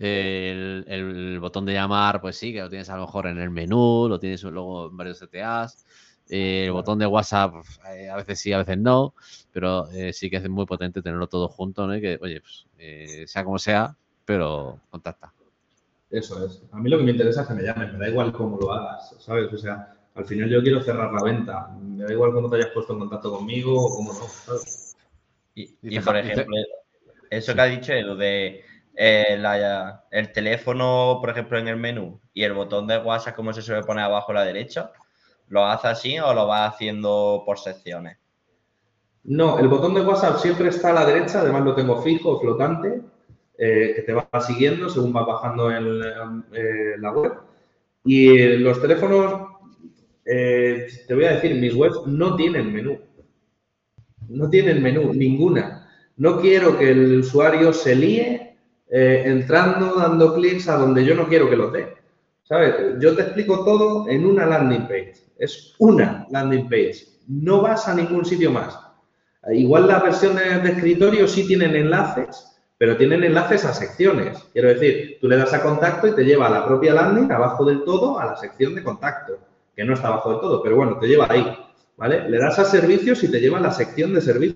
Speaker 2: el botón de llamar, pues sí, que lo tienes a lo mejor en el menú, lo tienes luego en varios CTAs, el botón de WhatsApp a veces sí, a veces no, pero sí que es muy potente tenerlo todo junto, ¿no? Y que, oye, pues, sea como sea, pero contacta.
Speaker 1: Eso es. A mí lo que me interesa es que me llamen, me da igual cómo lo hagas, ¿sabes? O sea, al final yo quiero cerrar la venta, me da igual cómo te hayas puesto en contacto conmigo o cómo no, ¿sabes?
Speaker 3: Y por ejemplo, eso que ha dicho Edu de el teléfono, por ejemplo, en el menú y el botón de WhatsApp, como se suele poner abajo a la derecha, ¿lo hace así o lo va haciendo por secciones?
Speaker 1: No, el botón de WhatsApp siempre está a la derecha, además lo tengo fijo, flotante, que te va siguiendo según vas bajando en la web. Y los teléfonos, te voy a decir, mis webs no tienen menú. No tienen menú, ninguna. No quiero que el usuario se líe entrando, dando clics a donde yo no quiero que los dé. ¿Sabes? Yo te explico todo en una landing page. Es una landing page. No vas a ningún sitio más. Igual la versión de escritorio sí tienen enlaces, pero tienen enlaces a secciones. Quiero decir, tú le das a contacto y te lleva a la propia landing, abajo del todo, a la sección de contacto, que no está abajo del todo, pero bueno, te lleva ahí, ¿vale? Le das a servicios y te lleva a la sección de servicios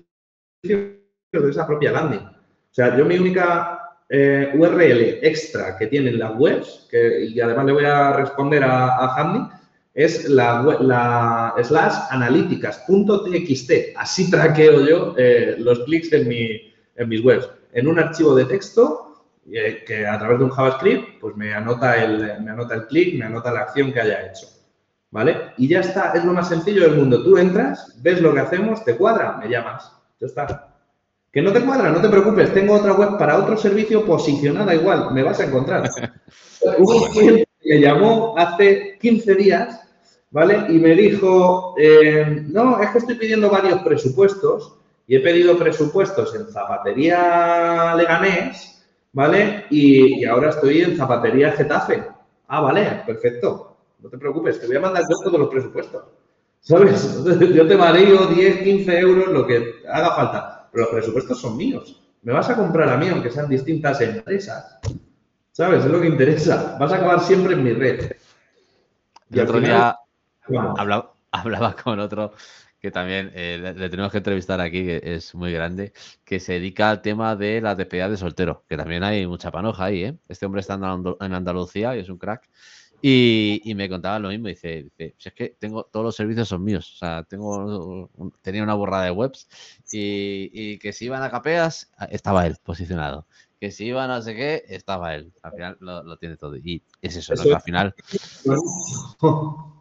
Speaker 1: de esa propia landing. O sea, yo mi única URL extra que tienen las webs, y además le voy a responder a Handy, es la /analíticas.txt. Así traqueo yo los clics en mis webs. En un archivo de texto que a través de un JavaScript pues me anota el clic, me anota la acción que haya hecho. ¿Vale? Y ya está, es lo más sencillo del mundo. Tú entras, ves lo que hacemos, te cuadra, me llamas. Ya está. Que no te cuadra, no te preocupes, tengo otra web para otro servicio posicionada igual, me vas a encontrar. Un cliente me llamó hace 15 días, ¿vale? Y me dijo, no, es que estoy pidiendo varios presupuestos y he pedido presupuestos en Zapatería Leganés, ¿vale? Y ahora estoy en Zapatería Getafe. Ah, vale, perfecto. No te preocupes, te voy a mandar yo todos los presupuestos. ¿Sabes? Yo te mareo 10, 15 euros, lo que haga falta. Pero los presupuestos son míos. Me vas a comprar a mí, aunque sean distintas empresas. ¿Sabes? Es lo que interesa. Vas a acabar siempre en mi red.
Speaker 2: El otro día
Speaker 1: vamos.
Speaker 2: hablaba con otro que también le tenemos que entrevistar aquí, que es muy grande, que se dedica al tema de las despedidas de soltero, que también hay mucha panoja ahí, ¿eh? Este hombre está en Andalucía y es un crack. Y me contaba lo mismo, dice, si es que tengo todos los servicios son míos, o sea, tenía una borrada de webs y que si iban a capeas, estaba él posicionado, que si iban a no sé qué, estaba él, al final lo tiene todo y es eso, ¿no? Que al final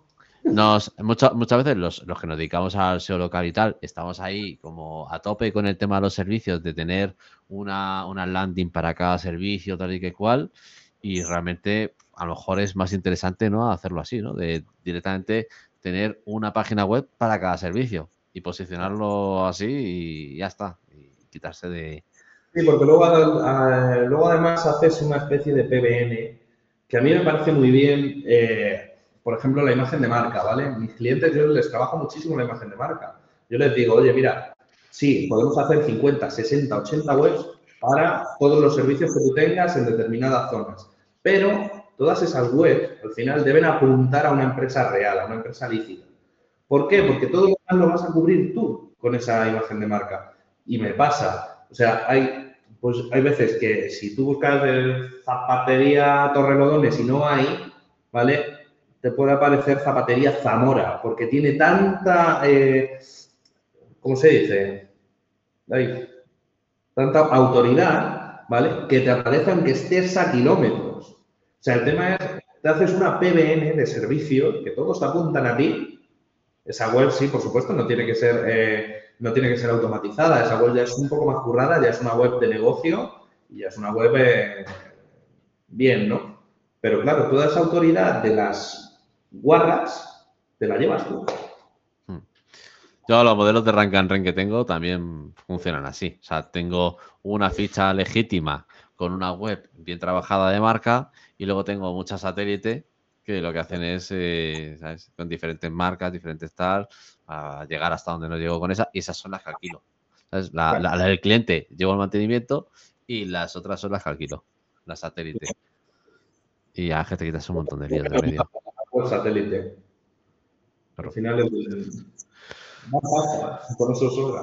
Speaker 2: Muchas veces los que nos dedicamos al SEO local y tal, estamos ahí como a tope con el tema de los servicios, de tener una landing para cada servicio, tal y que cual, y realmente a lo mejor es más interesante, ¿no?, hacerlo así, ¿no? De directamente tener una página web para cada servicio y posicionarlo así y ya está, y quitarse de...
Speaker 1: Sí, porque luego además haces una especie de PBN que a mí me parece muy bien, por ejemplo, la imagen de marca, ¿vale? Mis clientes, yo les trabajo muchísimo la imagen de marca. Yo les digo, oye, mira, sí, podemos hacer 50, 60, 80 webs para todos los servicios que tú tengas en determinadas zonas. Pero todas esas webs, al final, deben apuntar a una empresa real, a una empresa lícita. ¿Por qué? Porque todo lo demás lo vas a cubrir tú con esa imagen de marca. Y me pasa. O sea, hay veces que si tú buscas zapatería Torrelodones y no hay, ¿vale? Te puede aparecer zapatería Zamora, porque tiene tanta, ¿cómo se dice? Ay, tanta autoridad, ¿vale? Que te aparece aunque estés a kilómetros. O sea, el tema es, te haces una PBN de servicios que todos te apuntan a ti. Esa web, sí, por supuesto, no tiene que ser automatizada. Esa web ya es un poco más currada, ya es una web de negocio y ya es una web bien, ¿no? Pero claro, toda esa autoridad de las guarras te la llevas tú.
Speaker 2: Yo los modelos de Rank and Rank que tengo también funcionan así. O sea, tengo una ficha legítima con una web bien trabajada de marca y luego tengo muchas satélites que lo que hacen es, ¿sabes?, con diferentes marcas, diferentes tal, a llegar hasta donde no llego con esa, y esas son las que alquilo. ¿Sabes? La del cliente llevo el mantenimiento y las otras son las que alquilo, las satélites. Y ya que te quitas un montón de líos de medio.
Speaker 1: Por satélite. Al final no pasa, por eso sobra.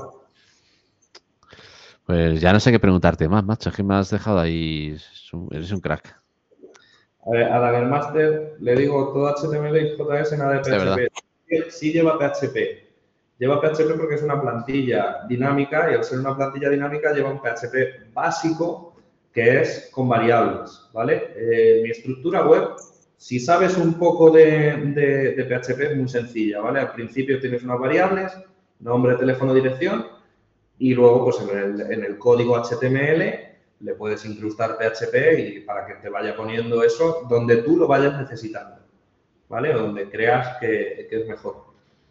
Speaker 2: Pues ya no sé qué preguntarte más, macho. Es que me has dejado ahí. Eres un crack.
Speaker 1: A Daggermaster le digo todo HTML y JS, nada de PHP. Sí lleva PHP. Lleva PHP porque es una plantilla dinámica y al ser una plantilla dinámica lleva un PHP básico que es con variables, ¿vale? Mi estructura web, si sabes un poco de PHP, es muy sencilla, ¿vale? Al principio tienes unas variables, nombre, teléfono, dirección, y luego, pues en el código HTML le puedes incrustar PHP y para que te vaya poniendo eso donde tú lo vayas necesitando, ¿vale? O donde creas que es mejor.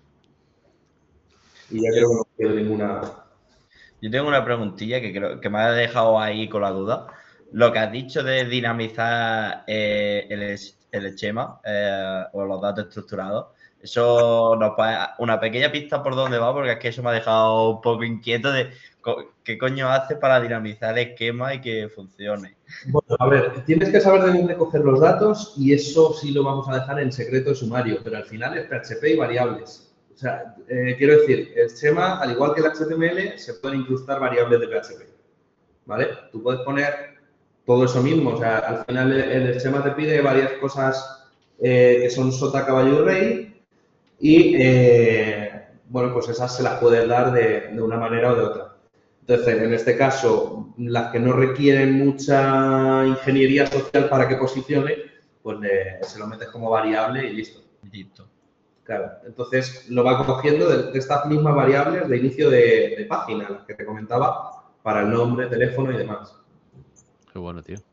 Speaker 1: Y ya creo que no quiero ninguna...
Speaker 3: Yo tengo una preguntilla que creo que me ha dejado ahí con la duda. Lo que has dicho de dinamizar el esquema o los datos estructurados, eso nos puede una pequeña pista por dónde va, porque es que eso me ha dejado un poco inquieto de qué coño hace para dinamizar el esquema y que funcione.
Speaker 1: Bueno, a ver, tienes que saber de dónde coger los datos y eso sí lo vamos a dejar en secreto de sumario, pero al final es PHP y variables. O sea, quiero decir, el schema, al igual que el HTML, se pueden incrustar variables de PHP, ¿vale? Tú puedes poner todo eso mismo, o sea, al final el schema te pide varias cosas que son sota, caballo y rey y, bueno, pues esas se las puedes dar de una manera o de otra. Entonces, en este caso, las que no requieren mucha ingeniería social para que posicione, pues se lo metes como variable y listo. Claro, entonces lo va cogiendo de estas mismas variables de inicio de página, las que te comentaba, para el nombre, teléfono y demás.
Speaker 2: Qué bueno, tío.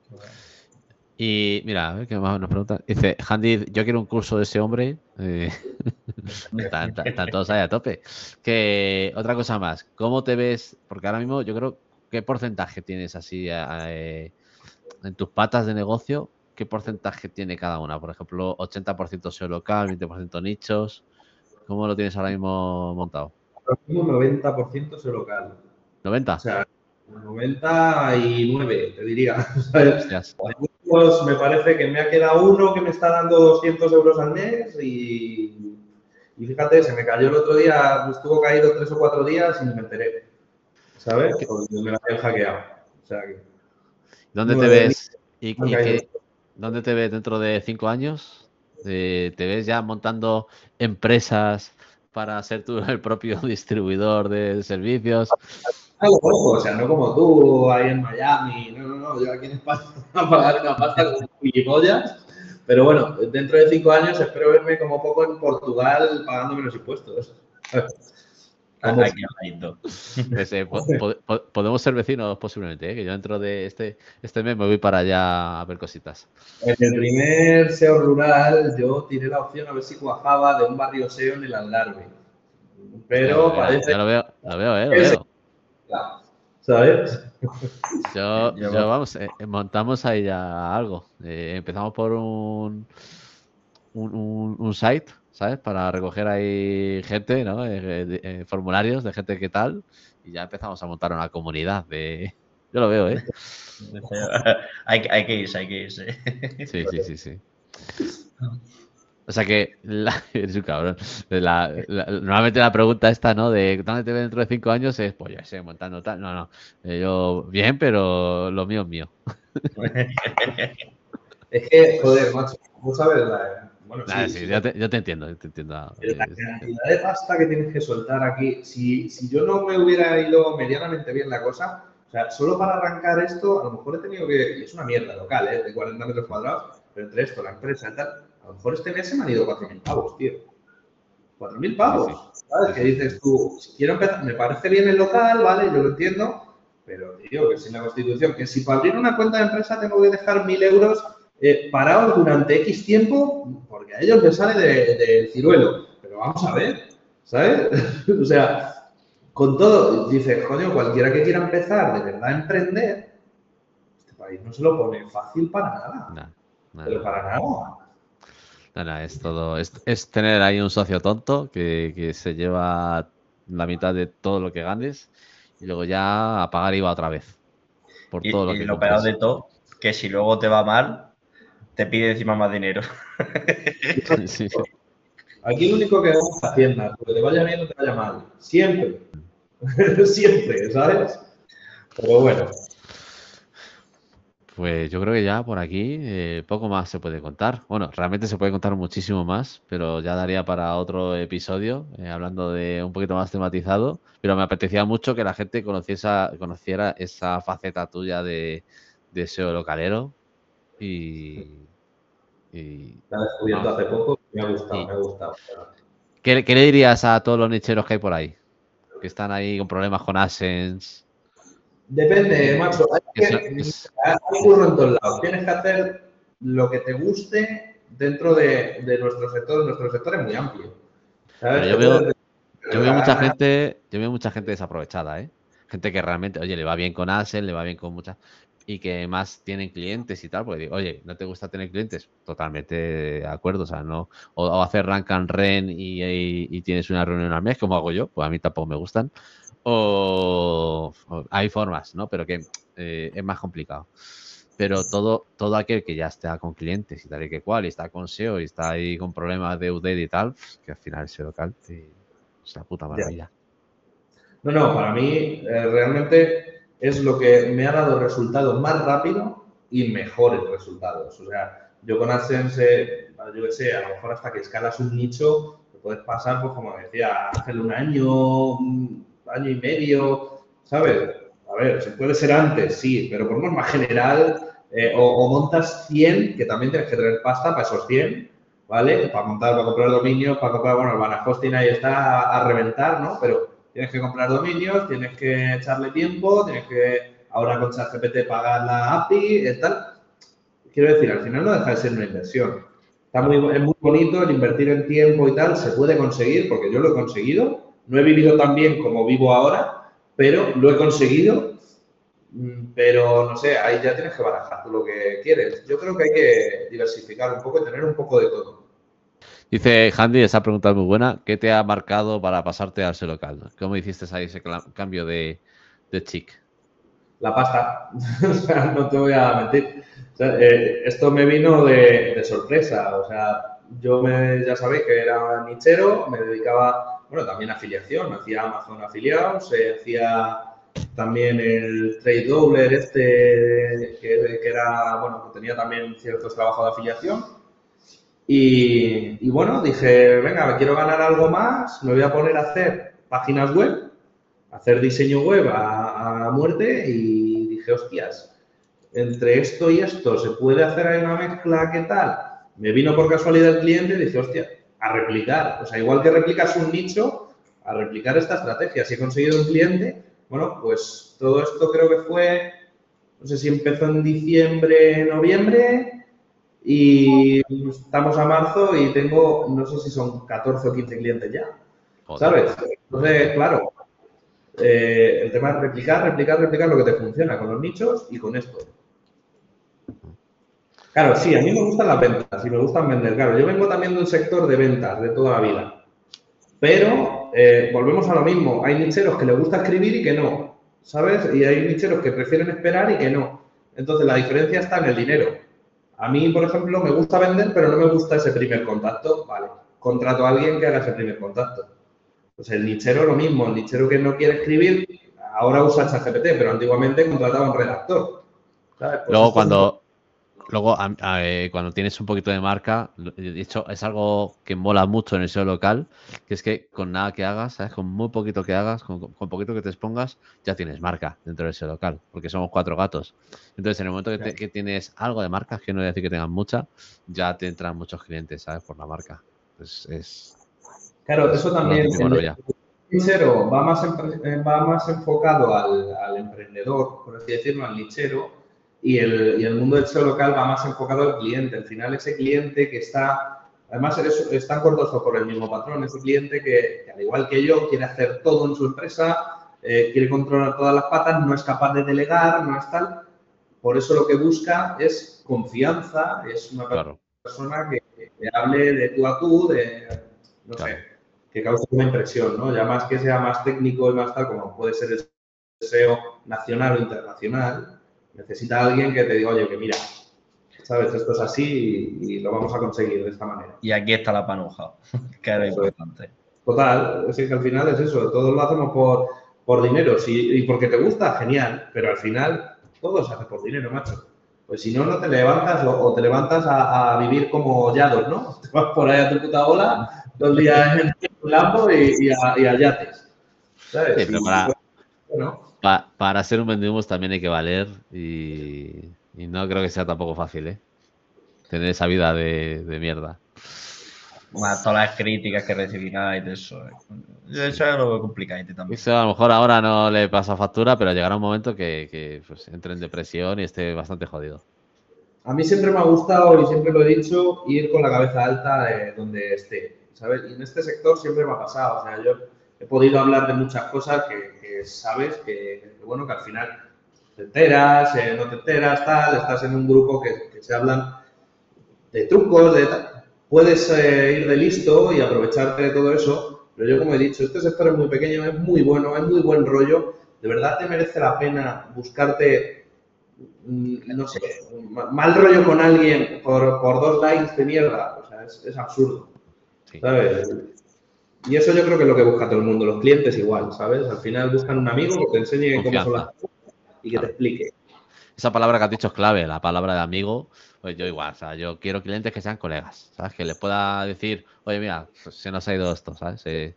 Speaker 2: Y mira, a ver qué más nos pregunta. Dice, Handy, yo quiero un curso de ese hombre. Están todos ahí a tope. Que otra cosa más, ¿cómo te ves? Porque ahora mismo yo creo, ¿qué porcentaje tienes así en tus patas de negocio? ¿Qué porcentaje tiene cada una? Por ejemplo, 80% SEO local, 20% nichos. ¿Cómo lo tienes ahora mismo montado?
Speaker 1: Ahora mismo 90% SEO local.
Speaker 2: ¿90?
Speaker 1: O sea, 99, te diría. ¿Sabes? Me parece que me ha quedado uno que me está dando 200 euros al mes y fíjate, se me cayó el otro día, estuvo caído 3 o 4 días y ni me enteré, ¿sabes? Porque me lo habían hackeado. O sea,
Speaker 2: ¿Dónde te ves? ¿Dónde te ves dentro de 5 años? ¿Te ves ya montando empresas para ser tú el propio distribuidor de servicios?
Speaker 1: O sea, no como tú ahí en Miami, no, yo aquí en España a pagar una pasta con gilipollas, Pero bueno, dentro de 5 años espero verme como poco en Portugal pagando menos impuestos.
Speaker 3: Aquí al ladito.
Speaker 2: Pues, podemos ser vecinos posiblemente, ¿eh? Que yo dentro de este mes me voy para allá a ver cositas.
Speaker 1: En el primer SEO rural yo tiré la opción a ver si cuajaba de un barrio SEO en el Algarve. Pero parece
Speaker 2: Ya lo veo, lo
Speaker 1: que es
Speaker 2: veo.
Speaker 1: ¿sabes?
Speaker 2: Vamos, montamos ahí ya algo. Empezamos por un site, ¿sabes? Para recoger ahí gente, ¿no? Formularios de gente que tal. Y ya empezamos a montar una comunidad de... Yo lo veo, ¿eh?
Speaker 3: Hay que irse.
Speaker 2: Sí. O sea que eres un cabrón. Normalmente la pregunta esta, ¿no? De ¿dónde te ves dentro de 5 años? Es, pues ya sé, montando tal. No. Yo bien, pero lo mío es mío.
Speaker 1: Es que, joder, macho, tú sabes bueno,
Speaker 2: Sí, yo te entiendo.
Speaker 1: La cantidad de pasta que tienes que soltar aquí, si yo no me hubiera ido medianamente bien la cosa, o sea, solo para arrancar esto, a lo mejor he tenido que, y es una mierda local, de 40 metros cuadrados, pero entre esto, la empresa y tal, a lo mejor este mes se me han ido 4.000 pavos, tío. 4.000 pavos, ¿sabes? Que dices tú, si quiero empezar, me parece bien el local, ¿vale? Yo lo entiendo, pero, tío, que sin la Constitución, que si para abrir una cuenta de empresa tengo que dejar 1.000 euros parados durante X tiempo, porque a ellos les sale del ciruelo. Pero vamos a ver, ¿sabes? O sea, con todo, dices, coño, cualquiera que quiera empezar de verdad a emprender, este país no se lo pone fácil para nada. Pero para nada.
Speaker 2: Es todo, es tener ahí un socio tonto que se lleva la mitad de todo lo que ganes y luego ya a pagar IVA otra vez. Por todo lo que
Speaker 3: lo
Speaker 2: compres.
Speaker 3: peor de todo, que si luego te va mal, te pide encima más dinero.
Speaker 2: Sí.
Speaker 1: Aquí lo único que vamos a Hacienda, que te vaya bien o te vaya mal. Siempre. Siempre, ¿sabes? Pero bueno.
Speaker 2: Pues yo creo que ya por aquí poco más se puede contar. Bueno, realmente se puede contar muchísimo más, pero ya daría para otro episodio, hablando de un poquito más tematizado. Pero me apetecía mucho que la gente conociera esa faceta tuya de SEO localero.
Speaker 1: La he descubierto hace poco, me ha gustado.
Speaker 2: ¿Qué le dirías a todos los nicheros que hay por ahí? Que están ahí con problemas con AdSense.
Speaker 1: Depende, macho. Hay curro en todos lados. Tienes que hacer lo que te guste dentro de nuestro sector. Nuestro sector es muy amplio. ¿Sabes?
Speaker 2: Yo veo mucha gente desaprovechada, ¿eh? Gente que realmente, oye, le va bien con AdSense, le va bien con muchas y que más tienen clientes y tal, porque digo, oye, ¿no te gusta tener clientes? Totalmente de acuerdo, o sea, no, o hacer rank and ren y tienes una reunión al mes, como hago yo, pues a mí tampoco me gustan, o hay formas, ¿no? Pero que es más complicado. Pero todo aquel que ya está con clientes y tal y que cual, y está con SEO y está ahí con problemas de UD y tal, que al final el SEO local es la puta maravilla.
Speaker 1: No, para mí realmente es lo que me ha dado resultados más rápido y mejores resultados. O sea, yo con AdSense, yo qué sé, a lo mejor hasta que escalas un nicho, te puedes pasar, pues como decía, hacerlo un año y medio, ¿sabes? A ver, se puede ser antes, sí, pero por norma general, o montas 100, que también tienes que tener pasta para esos 100, ¿vale? Para montar, para comprar dominios, para comprar, bueno, el Banner Hosting ahí está a reventar, ¿no? Pero tienes que comprar dominios, tienes que echarle tiempo, tienes que ahora con ChatGPT pagar la API, tal. Quiero decir, al final no deja de ser una inversión. Es muy bonito el invertir en tiempo y tal, se puede conseguir, porque yo lo he conseguido. No he vivido tan bien como vivo ahora, pero lo he conseguido. Pero no sé, ahí ya tienes que barajar tú lo que quieres. Yo creo que hay que diversificar un poco y tener un poco de todo.
Speaker 2: Dice Handy, esa pregunta es muy buena. ¿Qué te ha marcado para pasarte al SEO local? ¿Cómo hiciste ahí ese cambio de chic?
Speaker 1: La pasta. O sea, no te voy a mentir. O sea, esto me vino de sorpresa. O sea, ya sabéis que era nichero, me dedicaba, bueno, también a afiliación. Hacía Amazon afiliados, hacía también el Trade Doubler que era, bueno, que tenía también ciertos trabajos de afiliación. Y bueno, dije, venga, me quiero ganar algo más, me voy a poner a hacer páginas web, hacer diseño web a muerte y dije, hostias, entre esto y esto se puede hacer ahí una mezcla, ¿qué tal? me vino por casualidad el cliente y dije, hostia, a replicar. O sea, igual que replicas un nicho, a replicar esta estrategia. Si he conseguido un cliente, bueno, pues todo esto creo que fue, no sé si empezó en diciembre, noviembre, y estamos a marzo y tengo, no sé si son 14 o 15 clientes ya, ¿sabes? Entonces, claro, el tema es replicar lo que te funciona con los nichos y con esto. Claro, sí, a mí me gustan las ventas y me gustan vender. Claro, yo vengo también de un sector de ventas de toda la vida. Pero volvemos a lo mismo. Hay nicheros que les gusta escribir y que no, ¿sabes? Y hay nicheros que prefieren esperar y que no. Entonces, la diferencia está en el dinero. A mí, por ejemplo, me gusta vender, pero no me gusta ese primer contacto. Vale, contrato a alguien que haga ese primer contacto. Pues el nichero lo mismo. El nichero que no quiere escribir, ahora usa ChatGPT, pero antiguamente contrataba a un redactor. ¿Sabes? Pues
Speaker 2: Luego, cuando tienes un poquito de marca, de hecho, es algo que mola mucho en el SEO local, que es que con nada que hagas, ¿sabes? Con muy poquito que hagas, con poquito que te expongas, ya tienes marca dentro del SEO local, porque somos 4 gatos. Entonces, en el momento que tienes algo de marca, que no voy a decir que tengas mucha, ya te entran muchos clientes, ¿sabes? Por la marca.
Speaker 1: Claro, eso también. El nichero va más enfocado al emprendedor, por así decirlo, al nichero. Y el mundo del SEO local va más enfocado al cliente. Al final, ese cliente que está, además están cortados por el mismo patrón, ese cliente que al igual que yo, quiere hacer todo en su empresa, quiere controlar todas las patas, no es capaz de delegar, no es tal. Por eso lo que busca es confianza, es una persona que hable de tú a tú, no sé, que cause una impresión, ¿no? Ya más que sea más técnico y más tal, como puede ser el SEO nacional o internacional. Necesita alguien que te diga, oye, que mira, ¿sabes? Esto es así y lo vamos a conseguir de esta manera.
Speaker 3: Y aquí está la panuja, que era importante.
Speaker 1: Total, es que al final es eso, todos lo hacemos por dinero. Y porque te gusta, genial, pero al final todo se hace por dinero, macho. Pues si no, no te levantas o te levantas a vivir como Yados, ¿no? Te vas por ahí a tu puta bola, 2 días en un Lambo y a yates, ¿sabes?
Speaker 2: Sí, pero para ser un vendehumos también hay que valer y no creo que sea tampoco fácil, ¿eh? Tener esa vida de mierda.
Speaker 3: Más todas las críticas que recibirá y de eso. Eso es lo complicadito también.
Speaker 2: Eso a lo mejor ahora no le pasa factura, pero llegará un momento que pues, entre en depresión y esté bastante jodido.
Speaker 1: A mí siempre me ha gustado y siempre lo he dicho, ir con la cabeza alta donde esté, ¿sabes? Y en este sector siempre me ha pasado. O sea, yo he podido hablar de muchas cosas que sabes que, bueno, que al final te enteras, no te enteras, tal, estás en un grupo que se hablan de trucos, de tal. Puedes ir de listo y aprovecharte de todo eso, pero yo como he dicho, este sector es muy pequeño, es muy bueno, es muy buen rollo. ¿De verdad te merece la pena buscarte, no sé, mal rollo con alguien por 2 likes de mierda? O sea, es absurdo, ¿sabes? Y eso yo creo que es lo que busca todo el mundo, los clientes igual, ¿sabes? Al final buscan un amigo que te enseñe cómo son las cosas y que te explique.
Speaker 2: Esa palabra que has dicho es clave, la palabra de amigo. Pues yo igual, o sea, yo quiero clientes que sean colegas, ¿sabes? Que les pueda decir, oye, mira, pues se nos ha ido esto, ¿sabes? Se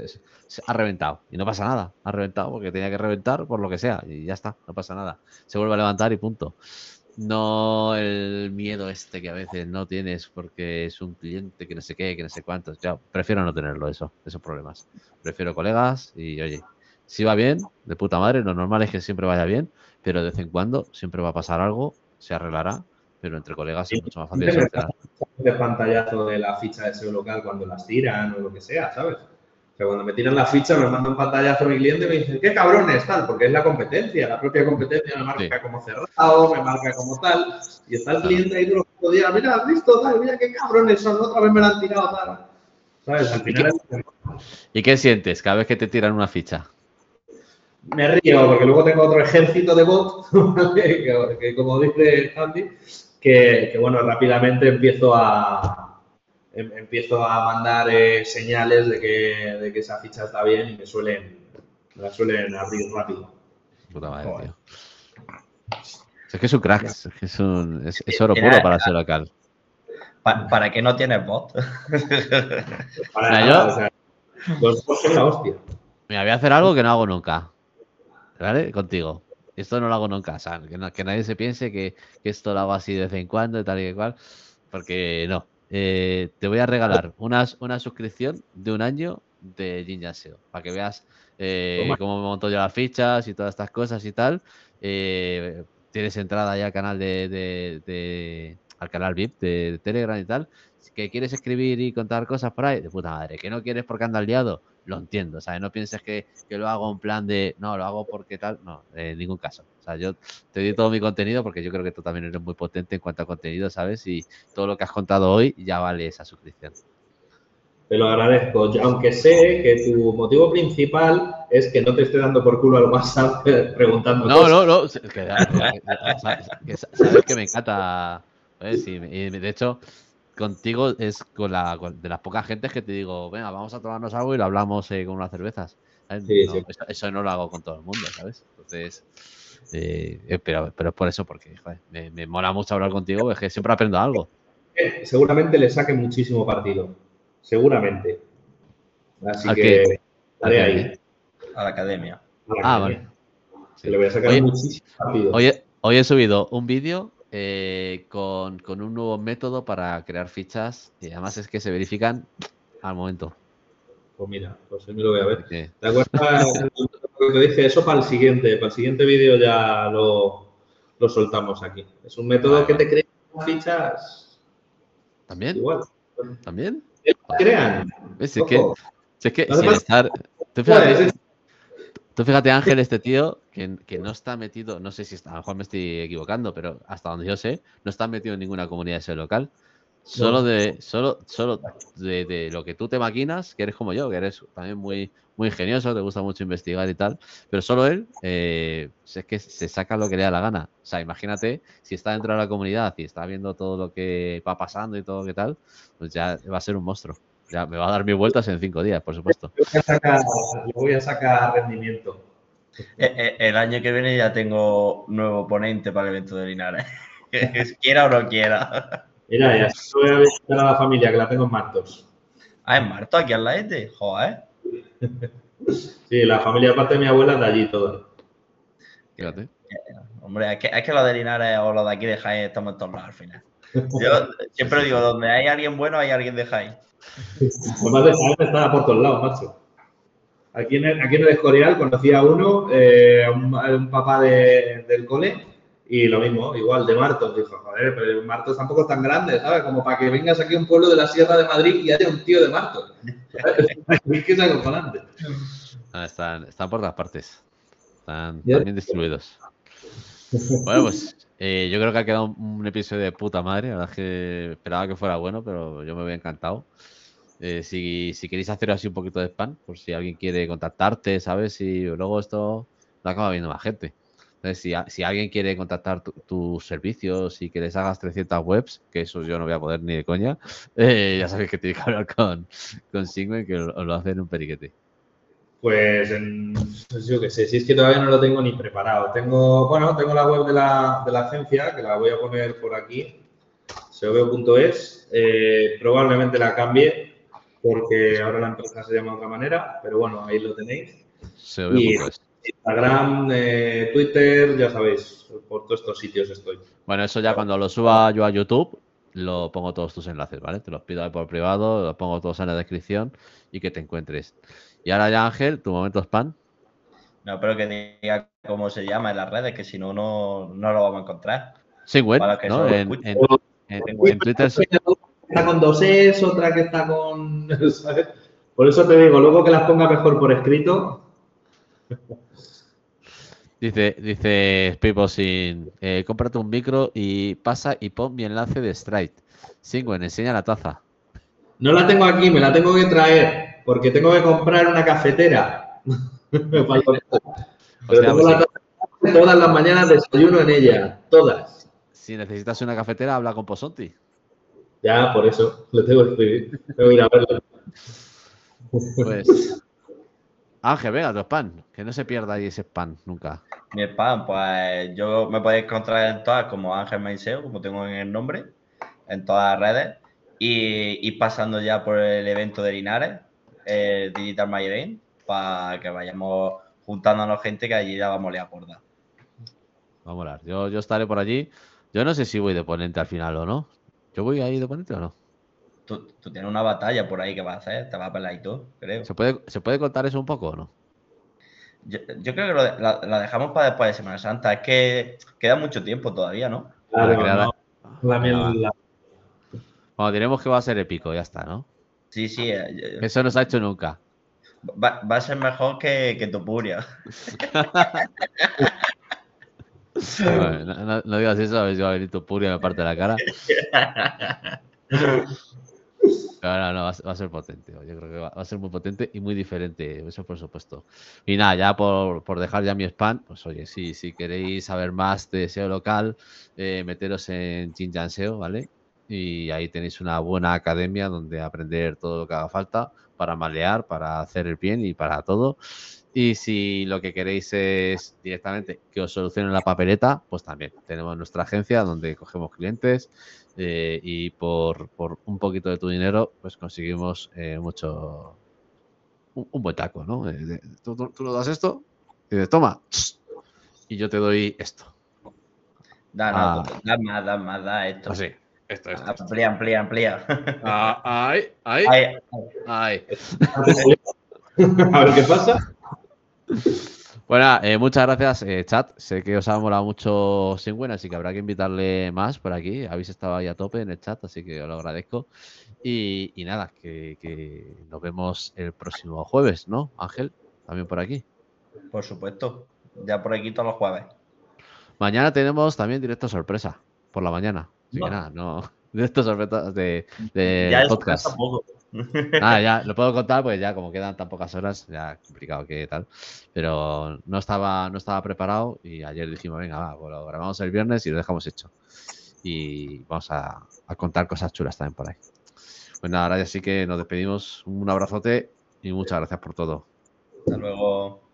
Speaker 2: ha reventado. Y no pasa nada, ha reventado porque tenía que reventar por lo que sea. Y ya está, no pasa nada. Se vuelve a levantar y punto. No el miedo este que a veces no tienes porque es un cliente que no sé qué, que no sé cuántos. Yo prefiero no tenerlo esos problemas. Prefiero colegas y, oye, si va bien, de puta madre, lo normal es que siempre vaya bien, pero de vez en cuando siempre va a pasar algo, se arreglará, pero entre colegas es mucho más fácil de solucionar.
Speaker 1: De pantallazo de la ficha de SEO local cuando las tiran o lo que sea, ¿sabes? O sea, cuando me tiran la ficha me mandan un pantallazo a mi cliente y me dicen, ¿qué cabrones tal? Porque es la competencia, la propia competencia me marca como cerrado, me marca como tal, y está el cliente ahí todos los días, mira, ¿has visto tal? Mira qué cabrones son, otra vez me la han tirado tal. ¿Sabes? Al final
Speaker 2: ¿Y qué sientes cada vez que te tiran una ficha?
Speaker 1: Me río porque luego tengo otro ejército de bots, que como dice Andy, que bueno, rápidamente empiezo a mandar señales de que esa ficha está bien y me la suelen abrir rápido.
Speaker 2: Puta madre, tío. Es que es un crack, es oro puro para ser local.
Speaker 3: ¿Para qué no tienes bot?
Speaker 1: Para nada, o sea, los bots son la hostia.
Speaker 2: Mira, voy a hacer algo que no hago nunca, ¿vale? Contigo. Esto no lo hago nunca, o sea, que nadie se piense que esto lo hago así de vez en cuando y tal y cual. porque no. Te voy a regalar una suscripción de 1 año de Jinja SEO, para que veas cómo me monto yo las fichas y todas estas cosas y tal. Tienes entrada ya al canal al canal VIP de Telegram y tal. Que quieres escribir y contar cosas por ahí, de puta madre. Que no quieres porque andas liado, lo entiendo. O sea, no pienses que lo hago en plan de, no, lo hago porque tal. No, en ningún caso. O sea, yo te doy todo mi contenido porque yo creo que tú también eres muy potente en cuanto a contenido, ¿sabes? Y todo lo que has contado hoy ya vale esa suscripción.
Speaker 1: Te lo agradezco, aunque sé que tu motivo principal es que no te esté dando por culo al WhatsApp preguntando cosas.
Speaker 2: No. Sabes que me encanta. Sí, y de hecho, contigo es de las pocas gentes que te digo, venga, vamos a tomarnos algo y lo hablamos con unas cervezas.
Speaker 1: Sí,
Speaker 2: no,
Speaker 1: sí.
Speaker 2: eso no lo hago con todo el mundo, ¿sabes? Entonces, pero es por eso, porque joder, me mola mucho hablar contigo, es que siempre aprendo algo.
Speaker 1: Seguramente le saque muchísimo partido. Seguramente. Así que estaré ahí.
Speaker 3: A la academia.
Speaker 2: Vale.
Speaker 1: Sí. Le voy a sacar muchísimo partido.
Speaker 2: Hoy he subido un vídeo con un nuevo método para crear fichas y además es que se verifican al momento.
Speaker 1: Pues mira, pues me lo voy a ver. ¿Te acuerdas lo que te dije? Eso para el siguiente vídeo ya lo soltamos aquí. Es un método que te crea fichas.
Speaker 2: ¿También?
Speaker 1: Igual.
Speaker 2: ¿También?
Speaker 1: ¿Qué crean?
Speaker 2: Es que sin estar... Tú fíjate, Ángel, este tío que no está metido, no sé si está, a lo mejor me estoy equivocando, pero hasta donde yo sé, no está metido en ninguna comunidad SEO local. Solo de lo que tú te maquinas, que eres como yo, que eres también muy, muy ingenioso, te gusta mucho investigar y tal, pero solo él es que se saca lo que le da la gana. O sea, imagínate si está dentro de la comunidad y está viendo todo lo que va pasando y todo lo que tal, pues ya va a ser un monstruo. Ya me va a dar 1000 vueltas en 5 días, por supuesto.
Speaker 1: Le voy a sacar rendimiento.
Speaker 3: El año que viene ya tengo nuevo ponente para el evento de Linares. Quiera o no quiera.
Speaker 1: Mira, ya voy a visitar a la familia, que la tengo en Martos.
Speaker 3: Ah, en Martos, aquí al lado. Joder.
Speaker 1: Sí, la familia, aparte de mi abuela, es de allí toda.
Speaker 2: Fíjate.
Speaker 3: Hombre, es que los de Linares o los de aquí de Jaén estamos en todos lados al final. Yo siempre digo, donde hay alguien bueno, hay alguien de Jaén.
Speaker 1: Además de Jaén está por todos lados, macho. Aquí en el Escorial conocí a uno, un papá del cole, y lo mismo, igual, de Martos. Dijo, joder, pero Martos tampoco es tan grande, ¿sabes? Como para que vengas aquí a un pueblo de la Sierra de Madrid y haya un tío de Martos. Es que es acojonante.
Speaker 2: Están por todas partes. Están bien distribuidos. Bueno, pues yo creo que ha quedado un episodio de puta madre. La verdad es que esperaba que fuera bueno, pero yo me había encantado. Si queréis hacer así un poquito de spam, por si alguien quiere contactarte, ¿sabes? Y luego esto lo acaba viendo más gente. Entonces, si alguien quiere contactar tus servicios y que les hagas 300 webs, que eso yo no voy a poder ni de coña, ya sabéis que tenéis que hablar con Sigmen, que os lo hacen un periquete.
Speaker 1: Pues yo qué sé, si es que todavía no lo tengo ni preparado. Tengo la web de la agencia, que la voy a poner por aquí, seoveo.es. Probablemente la cambie, porque ahora la empresa se llama de otra manera, pero bueno, ahí lo tenéis.
Speaker 2: seoveo.es.
Speaker 1: Instagram, Twitter, ya sabéis, por todos estos sitios estoy.
Speaker 2: Bueno, eso ya cuando lo suba yo a YouTube, lo pongo todos tus enlaces, ¿vale? Te los pido ahí por privado, los pongo todos en la descripción y que te encuentres. Y ahora ya, Ángel, tu momento spam.
Speaker 3: No, pero que diga cómo se llama en las redes, que si no, no lo vamos a encontrar.
Speaker 2: Sigwen, ¿no? En Twitter.
Speaker 1: Está con 2 Es, otra que está con... ¿sabes? Por eso te digo, luego que las ponga mejor por escrito.
Speaker 2: Dice People sin cómprate un micro y pasa y pon mi enlace de Stripe. Sigwen, enseña la taza.
Speaker 1: No la tengo aquí, me la tengo que traer, porque tengo que comprar una cafetera. Pero tengo la taza, todas las mañanas desayuno en ella, todas.
Speaker 2: Si necesitas una cafetera, habla con Posonti.
Speaker 1: Ya, por eso, le tengo que escribir. Tengo que ir a verlo.
Speaker 2: Pues... Ángel, venga, tu spam, que no se pierda ahí ese spam nunca.
Speaker 3: Mi spam, pues yo me podéis encontrar en todas como Ángel Maiseo, como tengo en el nombre, en todas las redes. Y pasando ya por el evento de Linares, Digital My Event, para que vayamos juntándonos gente que allí ya vamos a liar gorda.
Speaker 2: Va a molar. Yo estaré por allí. Yo no sé si voy de ponente al final o no. ¿Yo voy ahí de ponente o no?
Speaker 3: Tú tienes una batalla por ahí que vas a hacer, te vas a pelar y todo, creo.
Speaker 2: ¿Se puede contar eso un poco o no?
Speaker 3: Yo creo que la dejamos para después de Semana Santa. Es que queda mucho tiempo todavía, ¿no?
Speaker 1: Claro, no,
Speaker 2: Venga, bueno, diremos que va a ser épico, ya está, ¿no?
Speaker 3: Sí, sí.
Speaker 2: Eso no se ha hecho nunca.
Speaker 3: Va a ser mejor que Topuria.
Speaker 2: No digas eso, a ver si va a venir tu Puria y me parte la cara. Pero no, va a ser potente. Yo creo que va a ser muy potente y muy diferente, eso por supuesto. Y nada, ya por dejar ya mi spam, pues oye, si queréis saber más de SEO local, meteros en Jinjan SEO, ¿vale? Y ahí tenéis una buena academia donde aprender todo lo que haga falta para malear, para hacer el bien y para todo. Y si lo que queréis es directamente que os solucionen la papeleta, pues también tenemos nuestra agencia donde cogemos clientes y por un poquito de tu dinero, pues conseguimos mucho, un buen taco, ¿no? Tú nos das esto y dices, toma, y yo te doy esto.
Speaker 3: Da más, esto.
Speaker 2: Así, esto.
Speaker 3: Amplía.
Speaker 2: Ahí.
Speaker 1: A ver qué pasa.
Speaker 2: Bueno, muchas gracias, chat. Sé que os ha molado mucho Singwen, así que habrá que invitarle más por aquí. Habéis estado ahí a tope en el chat, así que os lo agradezco. Y nada, que nos vemos el próximo jueves, ¿no, Ángel? También por aquí.
Speaker 3: Por supuesto. Ya por aquí todos los jueves.
Speaker 2: Mañana tenemos también directo sorpresa, por la mañana. Así que nada, no. Directo sorpresa de
Speaker 3: ya
Speaker 2: podcast.
Speaker 3: Tampoco.
Speaker 2: Ya lo puedo contar, pues ya como quedan tan pocas horas, ya complicado que tal. Pero no estaba preparado y ayer dijimos, venga, va, pues lo grabamos el viernes y lo dejamos hecho. Y vamos a contar cosas chulas también por ahí. Pues nada, ahora ya sí que nos despedimos. Un abrazote y muchas gracias por todo.
Speaker 3: Hasta luego.